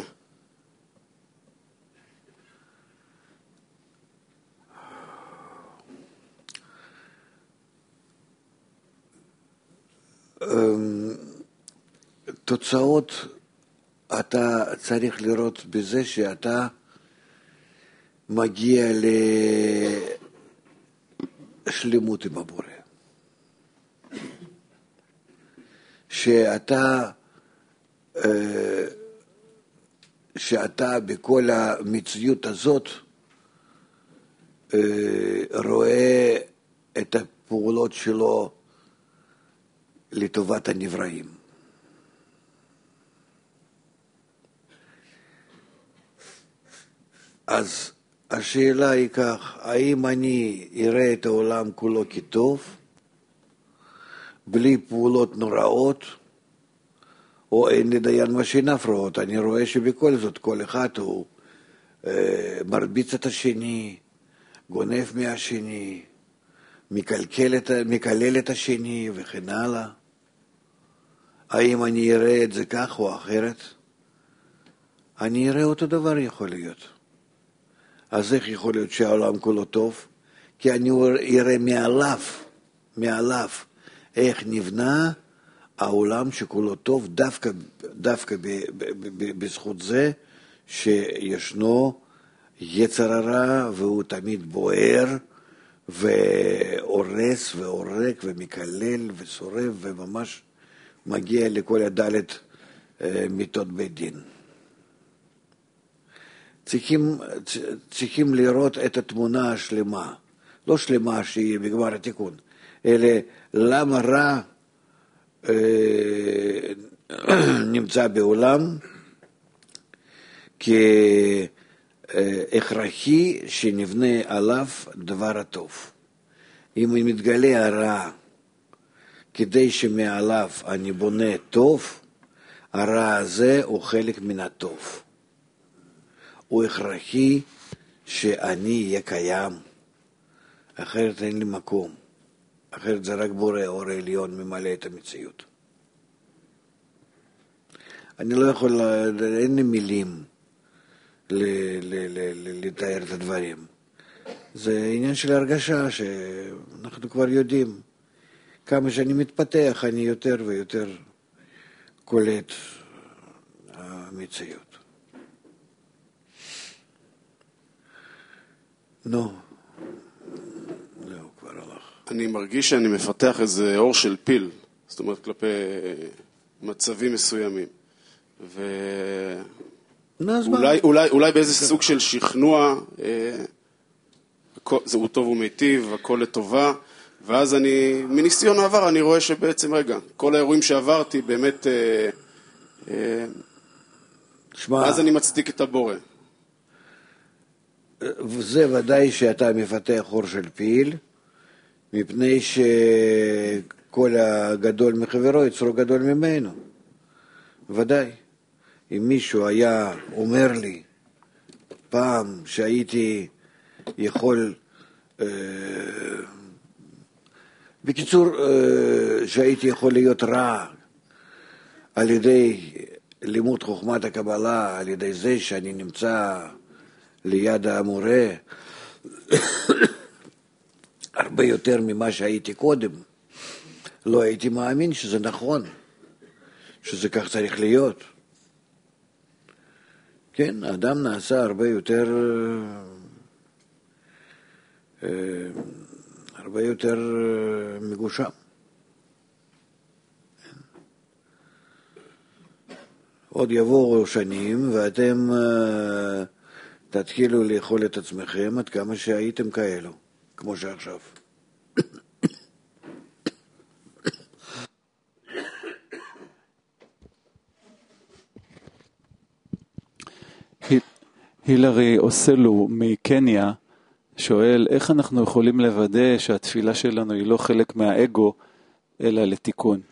תוצאות אתה צריך לראות בזה שאתה מגיע לשלמות עם הבורא. שאתה בכל המציאות הזאת רואה את הפעולות שלו לטובת הנבראים. אז השאלה היא כך, האם אני אראה את העולם כולו כטוב, בלי פעולות נוראות, או אין לי דיין משין הפרעות? אני רואה שבכל זאת כל אחד הוא מרביץ את השני, גונב מהשני, מקלל את השני וכן הלאה. האם אני אראה את זה כך או אחרת? אני אראה אותו דבר יכול להיות. אז איך יכול להיות שהעולם כולו טוב? כי אני אראה מעליו איך נבנה העולם שכולו טוב, דווקא בזכות זה שישנו יצר הרע, והוא תמיד בוער והורס והורק ומקלל ושורף, וממש מגיע לכל הדלת מיתות בית דין. צריכים לראות את התמונה השלמה, לא שלמה שהיא בגמר התיקון, אלא למה רע נמצא בעולם כהכרחי שנבנה עליו דבר הטוב. אם מתגלה הרע כדי שמעליו אני בונה טוב, הרע הזה הוא חלק מן הטוב. הוא הכרחי שאני אהיה קיים, אחרת אין לי מקום. אחרת זה רק בורא אור העליון ממלא את המציאות. אני לא יכול, אין לי מילים לתאר את הדברים. זה עניין של הרגשה שאנחנו כבר יודעים. כמה שאני מתפתח, אני יותר ויותר קולט המציאות. נו, זהו, כבר הלך. אני מרגיש שאני מפתח איזה אור של פיל, זאת אומרת כלפי מצבים מסוימים. אולי באיזה סוג של שכנוע, זהו טוב ומיטיב, הכל לטובה, ואז אני, מניסיון העבר, אני רואה שבעצם, רגע, כל האירועים שעברתי באמת, אז אני מצדיק את הבורא. וזה ודאי שאתה מפתח אור של פיל, מפני שכל הגדול מחברו יצרו גדול ממנו. ודאי. אם מישהו היה אומר לי פעם שהייתי יכול, בקיצור, שהייתי יכול להיות רע על ידי לימוד חוכמת הקבלה, על ידי זה שאני נמצא ליד המורה, הרבה יותר ממה שהייתי קודם, לא הייתי מאמין שזה נכון, שזה כך צריך להיות. כן, האדם נעשה הרבה יותר מגושם. עוד יבואו שנים ואתם תתחילו לאכול את עצמכם עד כמה שהייתם כאלו, כמו שעכשיו. הילרי אוסלו מקניה שואל, איך אנחנו יכולים לוודא שהתפילה שלנו היא לא חלק מהאגו, אלא לתיקון?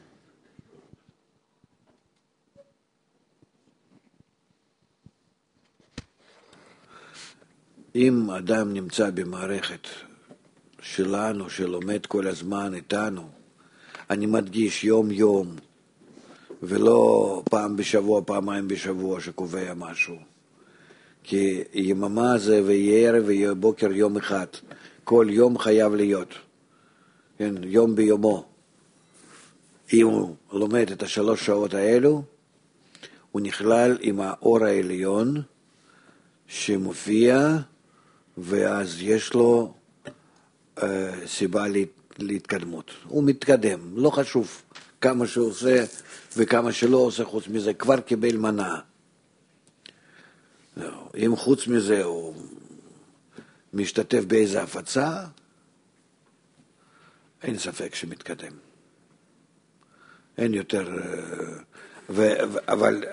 אם אדם נמצא במערכת שלנו, שלומד כל הזמן איתנו, אני מדגיש יום-יום, ולא פעם בשבוע, פעמיים בשבוע שקובע משהו. כי יממה זה ויהיה ערב ויהיה בוקר יום אחד. כל יום חייב להיות. כן, יום ביומו. אם הוא לומד את 3 שעות האלו, הוא נכלל עם האור העליון שמופיע, ואז יש לו סיבה להתקדמות. הוא מתקדם, לא חשוב כמה שהוא עושה וכמה שלא עושה, חוץ מזה כבר קיבל מנה. אם חוץ מזה הוא משתתף באיזו הפצה, אין ספק שמתקדם. אין יותר, אבל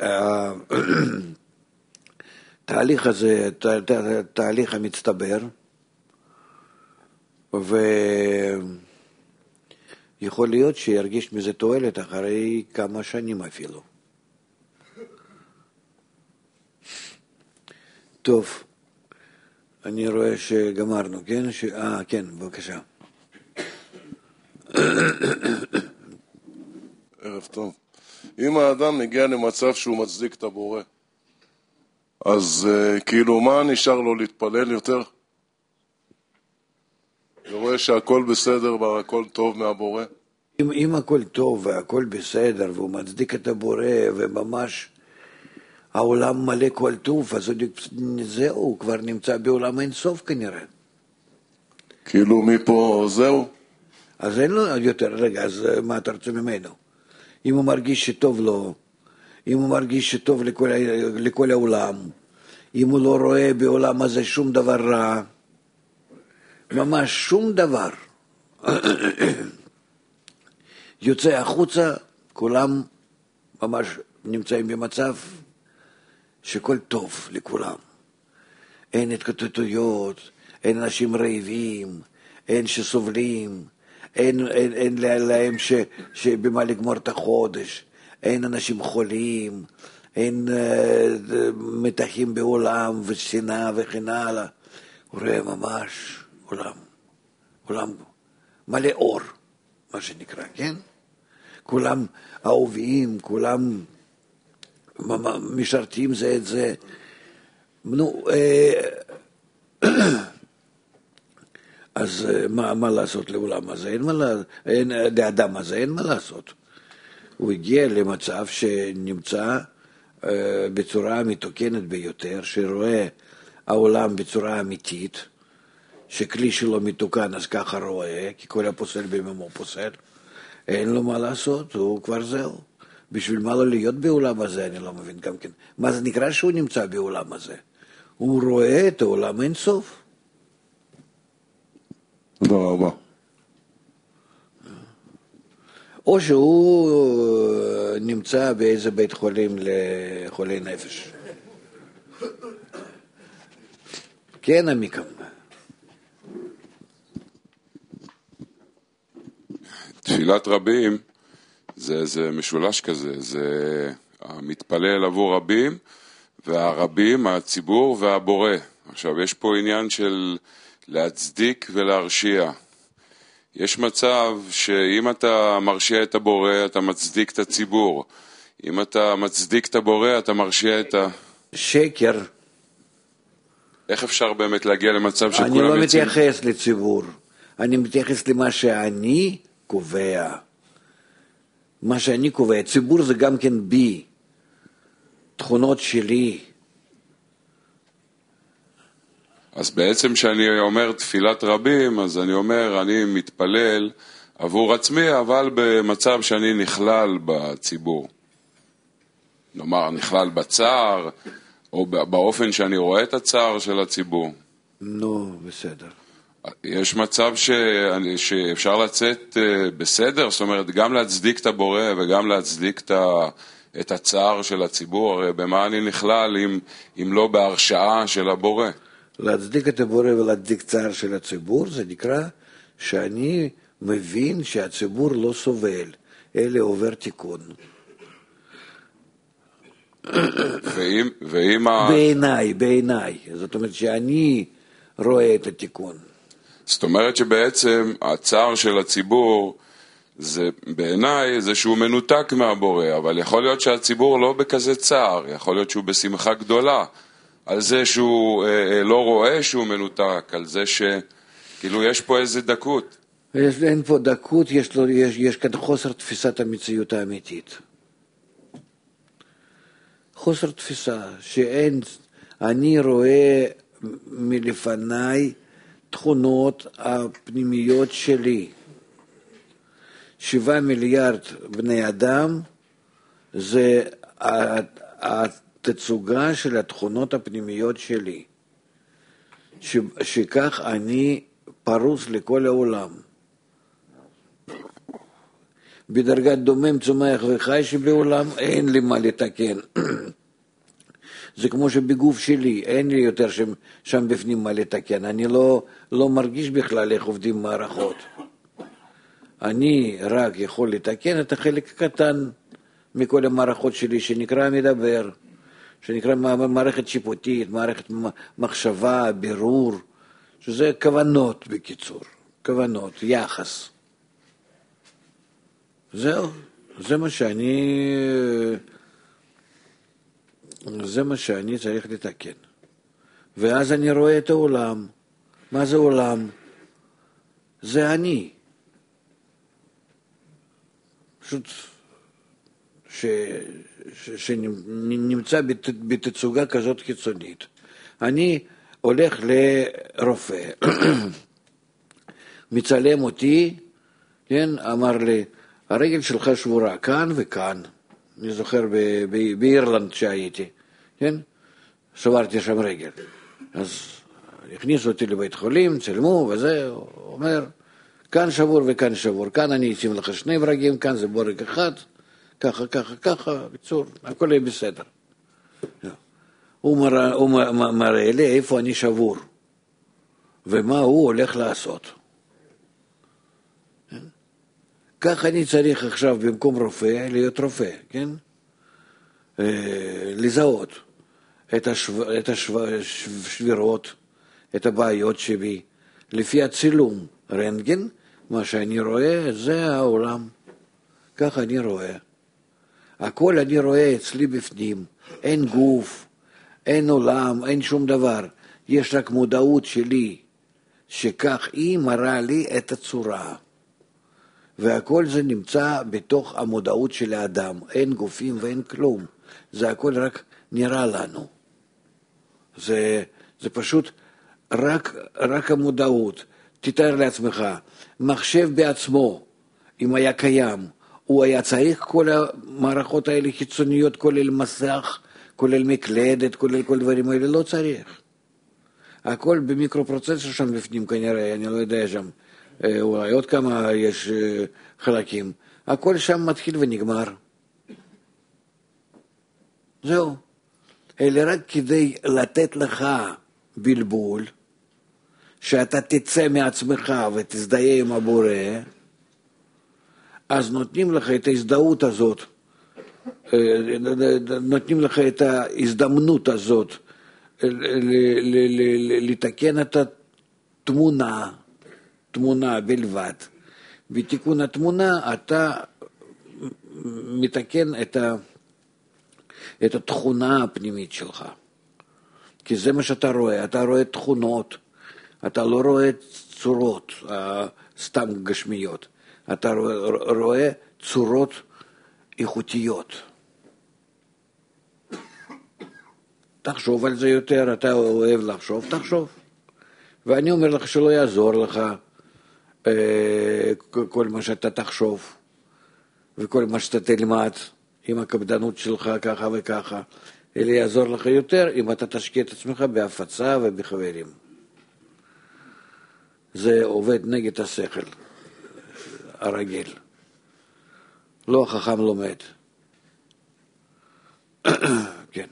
התהליך הזה, תהליך המצטבר, ויכול להיות שירגיש מזה תועלת אחרי כמה שנים אפילו. טוב, אני רואה שגמרנו, כן? כן, בבקשה. ערב טוב. אם האדם מגיע למצב שהוא מצדיק את הבורא, אז כאילו מה נשאר לו להתפלל יותר? הוא רואה שהכל בסדר והכל טוב מהבורא? אם הכל טוב והכל בסדר והוא מצדיק את הבורא וממש העולם מלא כל טוב, אז זהו, הוא כבר נמצא בעולם אין סוף כנראה. כאילו מפה זהו? אז אין לו יותר, רגע, אז מה אתה רוצה ממנו? אם הוא מרגיש שטוב לו, אם הוא מרגיש שטוב לכל העולם, אם הוא לא רואה בעולם הזה שום דבר רע, ממש שום דבר, יוצא החוצה, כולם ממש נמצאים במצב שכל טוב לכולם. אין התקוטטויות, אין אנשים רעבים, אין שסובלים, אין להם שבמה לגמור את החודש, אין אנשים חולים, אין מתחים בעולם ושנאה וכן הלאה. הוא רואה ממש עולם מלא אור, מה שנקרא, כן? כולם אהובים, כולם משרתים זה את זה. נו, אז מה לעשות לעולם הזה? לאדם הזה אין מה לעשות. הוא הגיע למצב שנמצא בצורה מתוקנת ביותר, שרואה העולם בצורה אמיתית, שכלי שלו מתוקן אז ככה רואה, כי כל הפוסל בממו פוסל. אין לו מה לעשות, הוא כבר זהו. בשביל מה לא להיות בעולם הזה, אני לא מבין גם כן. מה זה נקרא שהוא נמצא בעולם הזה? הוא רואה את העולם אין סוף. תודה רבה. או שהוא נמצא באיזה בית חולים לחולי נפש. כן, עמיקם. תפילת רבים זה משולש כזה, זה המתפלל עבור רבים, והרבים, הציבור והבורא. עכשיו, יש פה עניין של להצדיק ולהרשיע. יש מצב שאם אתה מרשיע את הבורא, אתה מצדיק את הציבור. אם אתה מצדיק את הבורא, אתה מרשיע את שקר. איך אפשר באמת להגיע למצב שכולם אני לא מתייחס לציבור. אני מתייחס למה שאני קובע. מה שאני קובע. ציבור זה גם כן בי. תכונות שלי. אז בעצם כשאני אומר תפילת רבים, אז אני אומר, אני מתפלל עבור עצמי, אבל במצב שאני נכלל בציבור. נאמר, נכלל בצער, או באופן שאני רואה את הצער של הציבור. נו, בסדר. יש מצב שאפשר לצאת בסדר, זאת אומרת, גם להצדיק את הבורא וגם להצדיק את הצער של הציבור, הרי במה אני נכלל אם לא בהרשעה של הבורא? להצדיק את הבורא ולהצדיק צער של הציבור, זה נקרא שאני מבין שהציבור לא סובל, אלא עובר תיקון. בעיניי, זאת אומרת שאני רואה את התיקון. זאת אומרת שבעצם הצער של הציבור, זה בעיניי זה שהוא מנותק מהבורא, אבל יכול להיות שהציבור לא בכזה צער, יכול להיות שהוא בשמחה גדולה, על זה שהוא לא רואה שהוא מנותק, על זה שכאילו יש פה איזה דקות. אין פה דקות, יש כאן חוסר תפיסת המציאות האמיתית. חוסר תפיסה, שאין, אני רואה מלפניי תכונות הפנימיות שלי. 7 מיליארד בני אדם זה התצוגה של התכונות הפנימיות שלי, שכך אני פרוס לכל העולם. בדרגת דומם, צומח וחי שבעולם אין לי מה לתקן. זה כמו שבגוף שלי אין לי יותר שם בפנים מה לתקן. אני לא מרגיש בכלל איך עובדים מערכות. אני רק יכול לתקן את החלק הקטן מכל המערכות שלי שנקרא מדבר, שנקרא מערכת שיפוטית, מערכת מחשבה, בירור, שזה כוונות בקיצור, כוונות, יחס. זהו, זה מה שאני צריך לתקן. ואז אני רואה את העולם. מה זה עולם? זה אני. פשוט שנמצא בתצוגה כזאת קיצונית. אני הולך לרופא, מצלם אותי, כן, אמר לי, הרגל שלך שבורה כאן וכאן. אני זוכר באירלנד שהייתי, כן? שברתי שם רגל. אז הכניסו אותי לבית חולים, צלמו וזה, הוא אומר, כאן שבור וכאן שבור, כאן אני אשים לך 2 ברגים, כאן זה בורג אחד, ככה, ככה, ככה, בצור, הכל יהיה בסדר. הוא מראה לי איפה אני שבור, ומה הוא הולך לעשות. כך אני צריך עכשיו במקום רופא, להיות רופא, כן? לזהות את השבירות, את הבעיות שבי, לפי הצילום רנטגן, מה שאני רואה זה העולם, ככה אני רואה. הכל אני רואה אצלי בפנים, אין גוף, אין עולם, אין שום דבר, יש רק מודעות שלי, שכך היא מראה לי את הצורה. והכל זה נמצא בתוך המודעות של האדם, אין גופים ואין כלום, זה הכל רק נראה לנו. זה פשוט רק המודעות. תתאר לעצמך, מחשב בעצמו, אם היה קיים, הוא היה צריך כל המערכות האלה חיצוניות, כולל מסך, כולל מקלדת, כולל כל דברים האלה, לא צריך. הכל במיקרופרוצסור שם בפנים כנראה, אני לא יודע שם, אולי עוד כמה יש חלקים. הכל שם מתחיל ונגמר. זהו. אלא רק כדי לתת לך בלבול, שאתה תצא מעצמך ותזדהה עם הבורא, אז נותנים לך את ההזדהות הזאת, נותנים לך את ההזדמנות הזאת, לתקן את התמונה בלבד. בתיקון התמונה אתה מתקן את התכונה הפנימית שלך. כי זה מה שאתה רואה, אתה רואה תכונות, אתה לא רואה צורות סתם גשמיות, אתה רואה צורות איכותיות. תחשוב על זה יותר, אתה אוהב לחשוב, תחשוב. ואני אומר לך שלא יעזור לך כל מה שאתה תחשוב, וכל מה שאתה תלמד עם הקפדנות שלך ככה וככה, אלא יעזור לך יותר אם אתה תשקיע את עצמך בהפצה ובחברים. זה עובד נגד השכל הרגיל. לא החכם לומד. כן.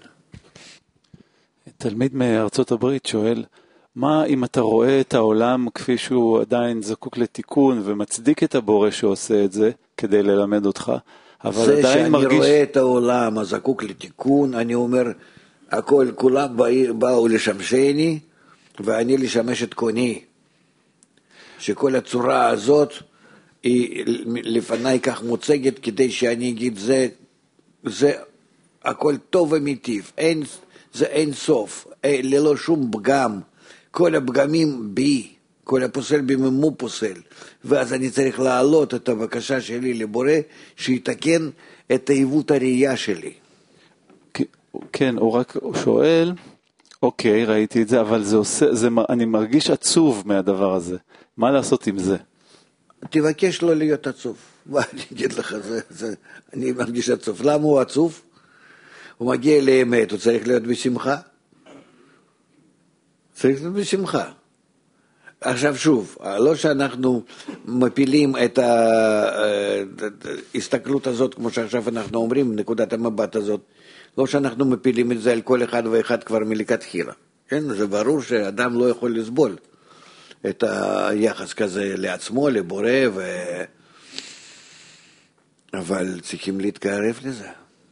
תלמיד מארצות הברית שואל, מה אם אתה רואה את העולם כפי שהוא עדיין זקוק לתיקון ומצדיק את הבורא שעושה את זה כדי ללמד אותך, אבל עדיין מרגיש... זה שאני רואה את העולם הזקוק לתיקון, אני אומר, הכל, כולם באו לשמשני ואני לשמש את קוני. שכל הצורה הזאת היא לפניי כך מוצגת כדי שאני אגיד זה הכל טוב ומיטיב, זה אין סוף, ללא שום פגם, כל הפגמים בי, כל הפוסל בממו פוסל, ואז אני צריך להעלות את הבקשה שלי לבורא שיתקן את העיוות הראייה שלי. כן, הוא רק שואל, אוקיי, ראיתי את זה, אבל אני מרגיש עצוב מהדבר הזה. מה לעשות עם זה? תבקש לא להיות עצוב. מה אני אגיד לך, אני מרגיש עצוב. למה הוא עצוב? הוא מגיע לאמת, הוא צריך להיות בשמחה? צריך להיות בשמחה. עכשיו שוב, לא שאנחנו מפילים את ההסתכלות הזאת, כמו שעכשיו אנחנו אומרים, נקודת המבט הזאת, לא שאנחנו מפילים את זה על כל אחד ואחד כבר מלכתחילה. כן? זה ברור שאדם לא יכול לסבול את היחס כזה לעצמו, לבורא, אבל צריכים להתקרב לזה.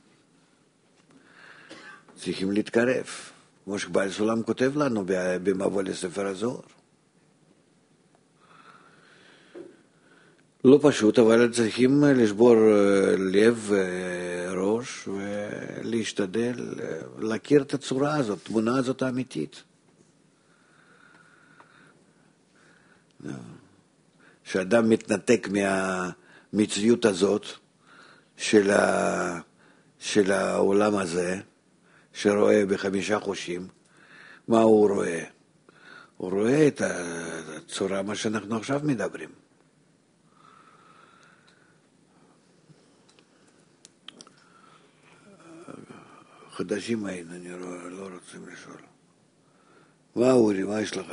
צריכים להתקרב. כמו שבעל סולם כותב לנו במבוא לספר הזוהר. לא פשוט, אבל צריכים לשבור לב ראש ולהשתדל להכיר את הצורה הזאת, תמונה הזאת האמיתית. שאדם מתנתק מהמציאות הזאת של העולם הזה, שרואה ב5 חושים. מה הוא רואה? הוא רואה את הצורה, מה שאנחנו עכשיו מדברים. החדשים היינו, אני לא רוצה לשאול. מה אורי, מה יש לך?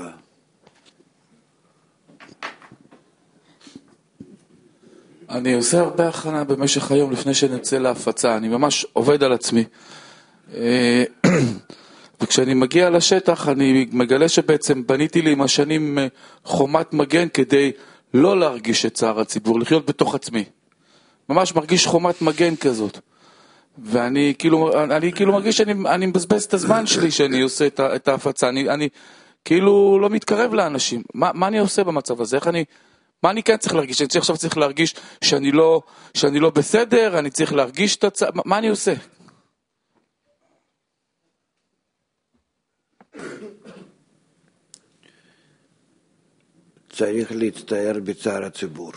אני עושה הרבה הכנה במשך היום לפני שנצא להפצה, אני ממש עובד על עצמי. וכשאני מגיע לשטח אני מגלה שבעצם בניתי לי עם השנים חומת מגן כדי לא להרגיש את צער הציבור, לחיות בתוך עצמי. ממש מרגיש חומת מגן כזאת. ואני כאילו מרגיש שאני מבזבז את הזמן שלי שאני עושה את ההפצה. אני כאילו לא מתקרב לאנשים. מה אני עושה במצב הזה? מה אני כן צריך להרגיש? אני עכשיו צריך להרגיש שאני לא בסדר, אני צריך להרגיש את הצער, מה אני עושה? צריך להצטער בצער הציבור.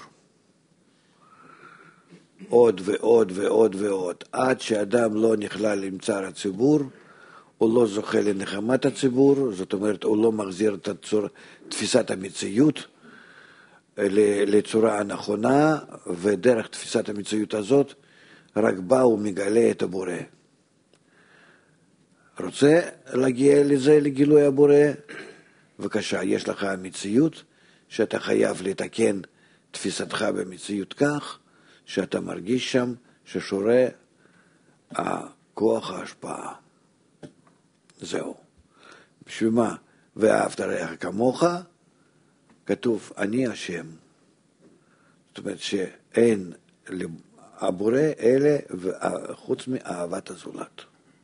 עוד ועוד ועוד ועוד. עד שאדם לא נכלל עם צער הציבור, הוא לא זוכה לנחמת הציבור, זאת אומרת, הוא לא מחזיר את תפיסת המציאות לצורה הנכונה, ודרך תפיסת המציאות הזאת, רק בה הוא מגלה את הבורא. רוצה להגיע לזה, לגילוי הבורא? בבקשה, יש לך המציאות, שאתה חייב לתקן תפיסתך במציאות כך, שאתה מרגיש שם ששורה הכוח ההשפעה. זהו. בשביל מה? ואהבת רעך כמוך, כתוב, אני השם. זאת אומרת שאין הבורא אלה חוץ מאהבת הזולת.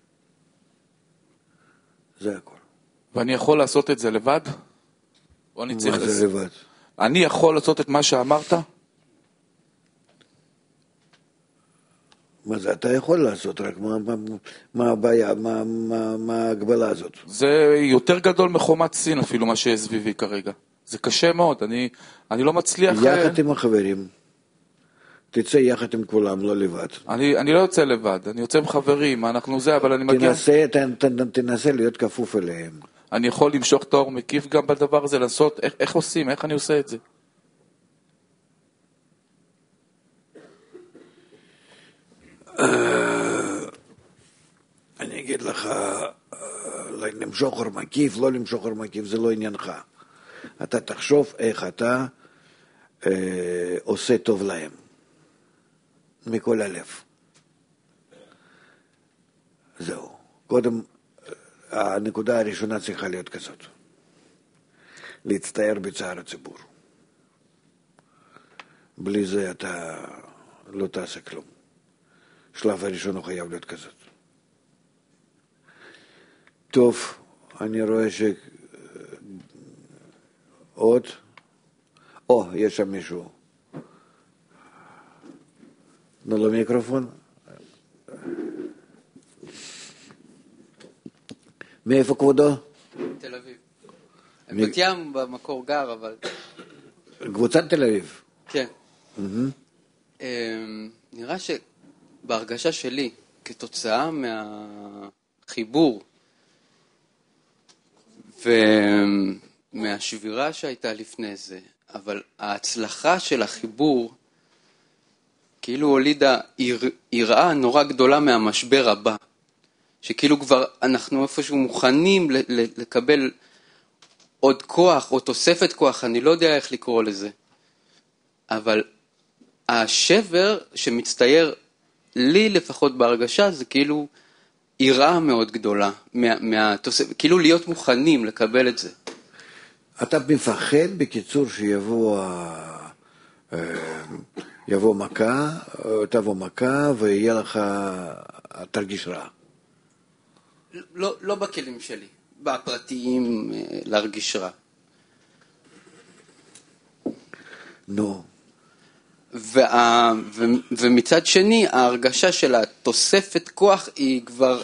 זה הכל. ואני יכול לעשות את זה לבד? או אני צריך... מה זה לבד? אני יכול לעשות את מה שאמרת? מה זה אתה יכול לעשות? רק מה הבעיה? מה ההגבלה הזאת? זה יותר גדול מחומת סין אפילו מה שיש סביבי כרגע. זה קשה מאוד, אני לא מצליח... יחד עם החברים. תצא יחד עם כולם, לא לבד. אני לא יוצא לבד, אני יוצא עם חברים, אנחנו זה, אבל אני מגיע... תנסה להיות כפוף אליהם. אני יכול למשוך את האור מקיף גם בדבר הזה, לעשות, איך עושים, איך אני עושה את זה? אני אגיד לך, למשוך אור מקיף, לא למשוך אור מקיף, זה לא עניינך. אתה תחשוב איך אתה עושה טוב להם. מכל הלב. זהו. קודם, הנקודה הראשונה צריכה להיות כזאת. להצטער בצער הציבור. בלי זה אתה לא תעשה כלום. שלב הראשון הוא חייב להיות כזאת. טוב, אני רואה עוד. יש שם מישהו. תנו לו מיקרופון. מאיפה כבודו? תל אביב. בת ים במקור גר, אבל... קבוצת תל אביב? כן. נראה שבהרגשה שלי, כתוצאה מהחיבור ומהשבירה שהייתה לפני זה, אבל ההצלחה של החיבור כאילו הולידה יראה נורא גדולה מהמשבר הבא. שכאילו כבר אנחנו איפשהו מוכנים לקבל עוד כוח או תוספת כוח, אני לא יודע איך לקרוא לזה. אבל השבר שמצטייר לי לפחות בהרגשה זה כאילו יראה מאוד גדולה מהתוספת, כאילו להיות מוכנים לקבל את זה. אתה מפחד בקיצור יבוא מכה, תבוא מכה ויהיה לך, תרגיש רע. לא בכלים שלי, בפרטיים להרגיש רע. נו. ומצד שני, ההרגשה של התוספת כוח היא כבר,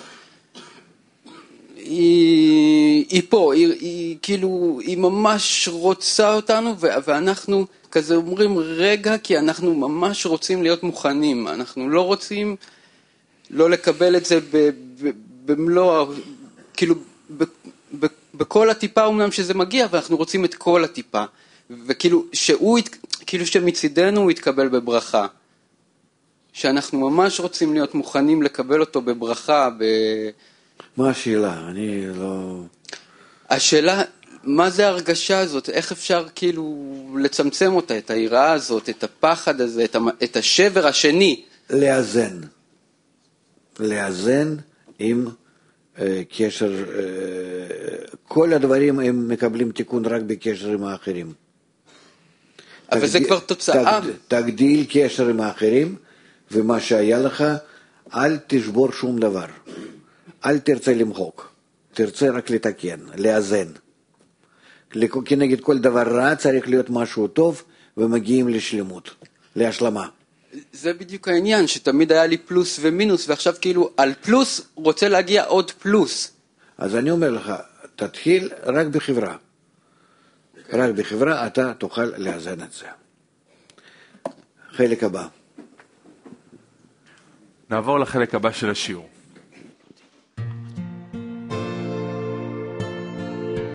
היא פה, היא כאילו, היא ממש רוצה אותנו, ואנחנו כזה אומרים רגע, כי אנחנו ממש רוצים להיות מוכנים, אנחנו לא רוצים לא לקבל את זה במלוא, כאילו, בכל הטיפה אומנם שזה מגיע, ואנחנו רוצים את כל הטיפה, וכאילו, כאילו שמצידנו הוא יתקבל בברכה, שאנחנו ממש רוצים להיות מוכנים לקבל אותו בברכה, מה השאלה? אני לא... השאלה, מה זה ההרגשה הזאת? איך אפשר כאילו לצמצם אותה, את היראה הזאת, את הפחד הזה, את השבר השני? לאזן עם קשר, כל הדברים הם מקבלים תיקון רק בקשר עם האחרים. אבל זה כבר תוצאה. תגדיל קשר עם האחרים, ומה שהיה לך, אל תשבור שום דבר. אל תרצה למחוק, תרצה רק לתקן, לאזן. כנגד כל דבר רע צריך להיות משהו טוב, ומגיעים לשלמות, להשלמה. זה בדיוק העניין, שתמיד היה לי פלוס ומינוס, ועכשיו כאילו על פלוס רוצה להגיע עוד פלוס. אז אני אומר לך, תתחיל רק בחברה. רק בחברה אתה תוכל לאזן את זה. חלק הבא. נעבור לחלק הבא של השיעור.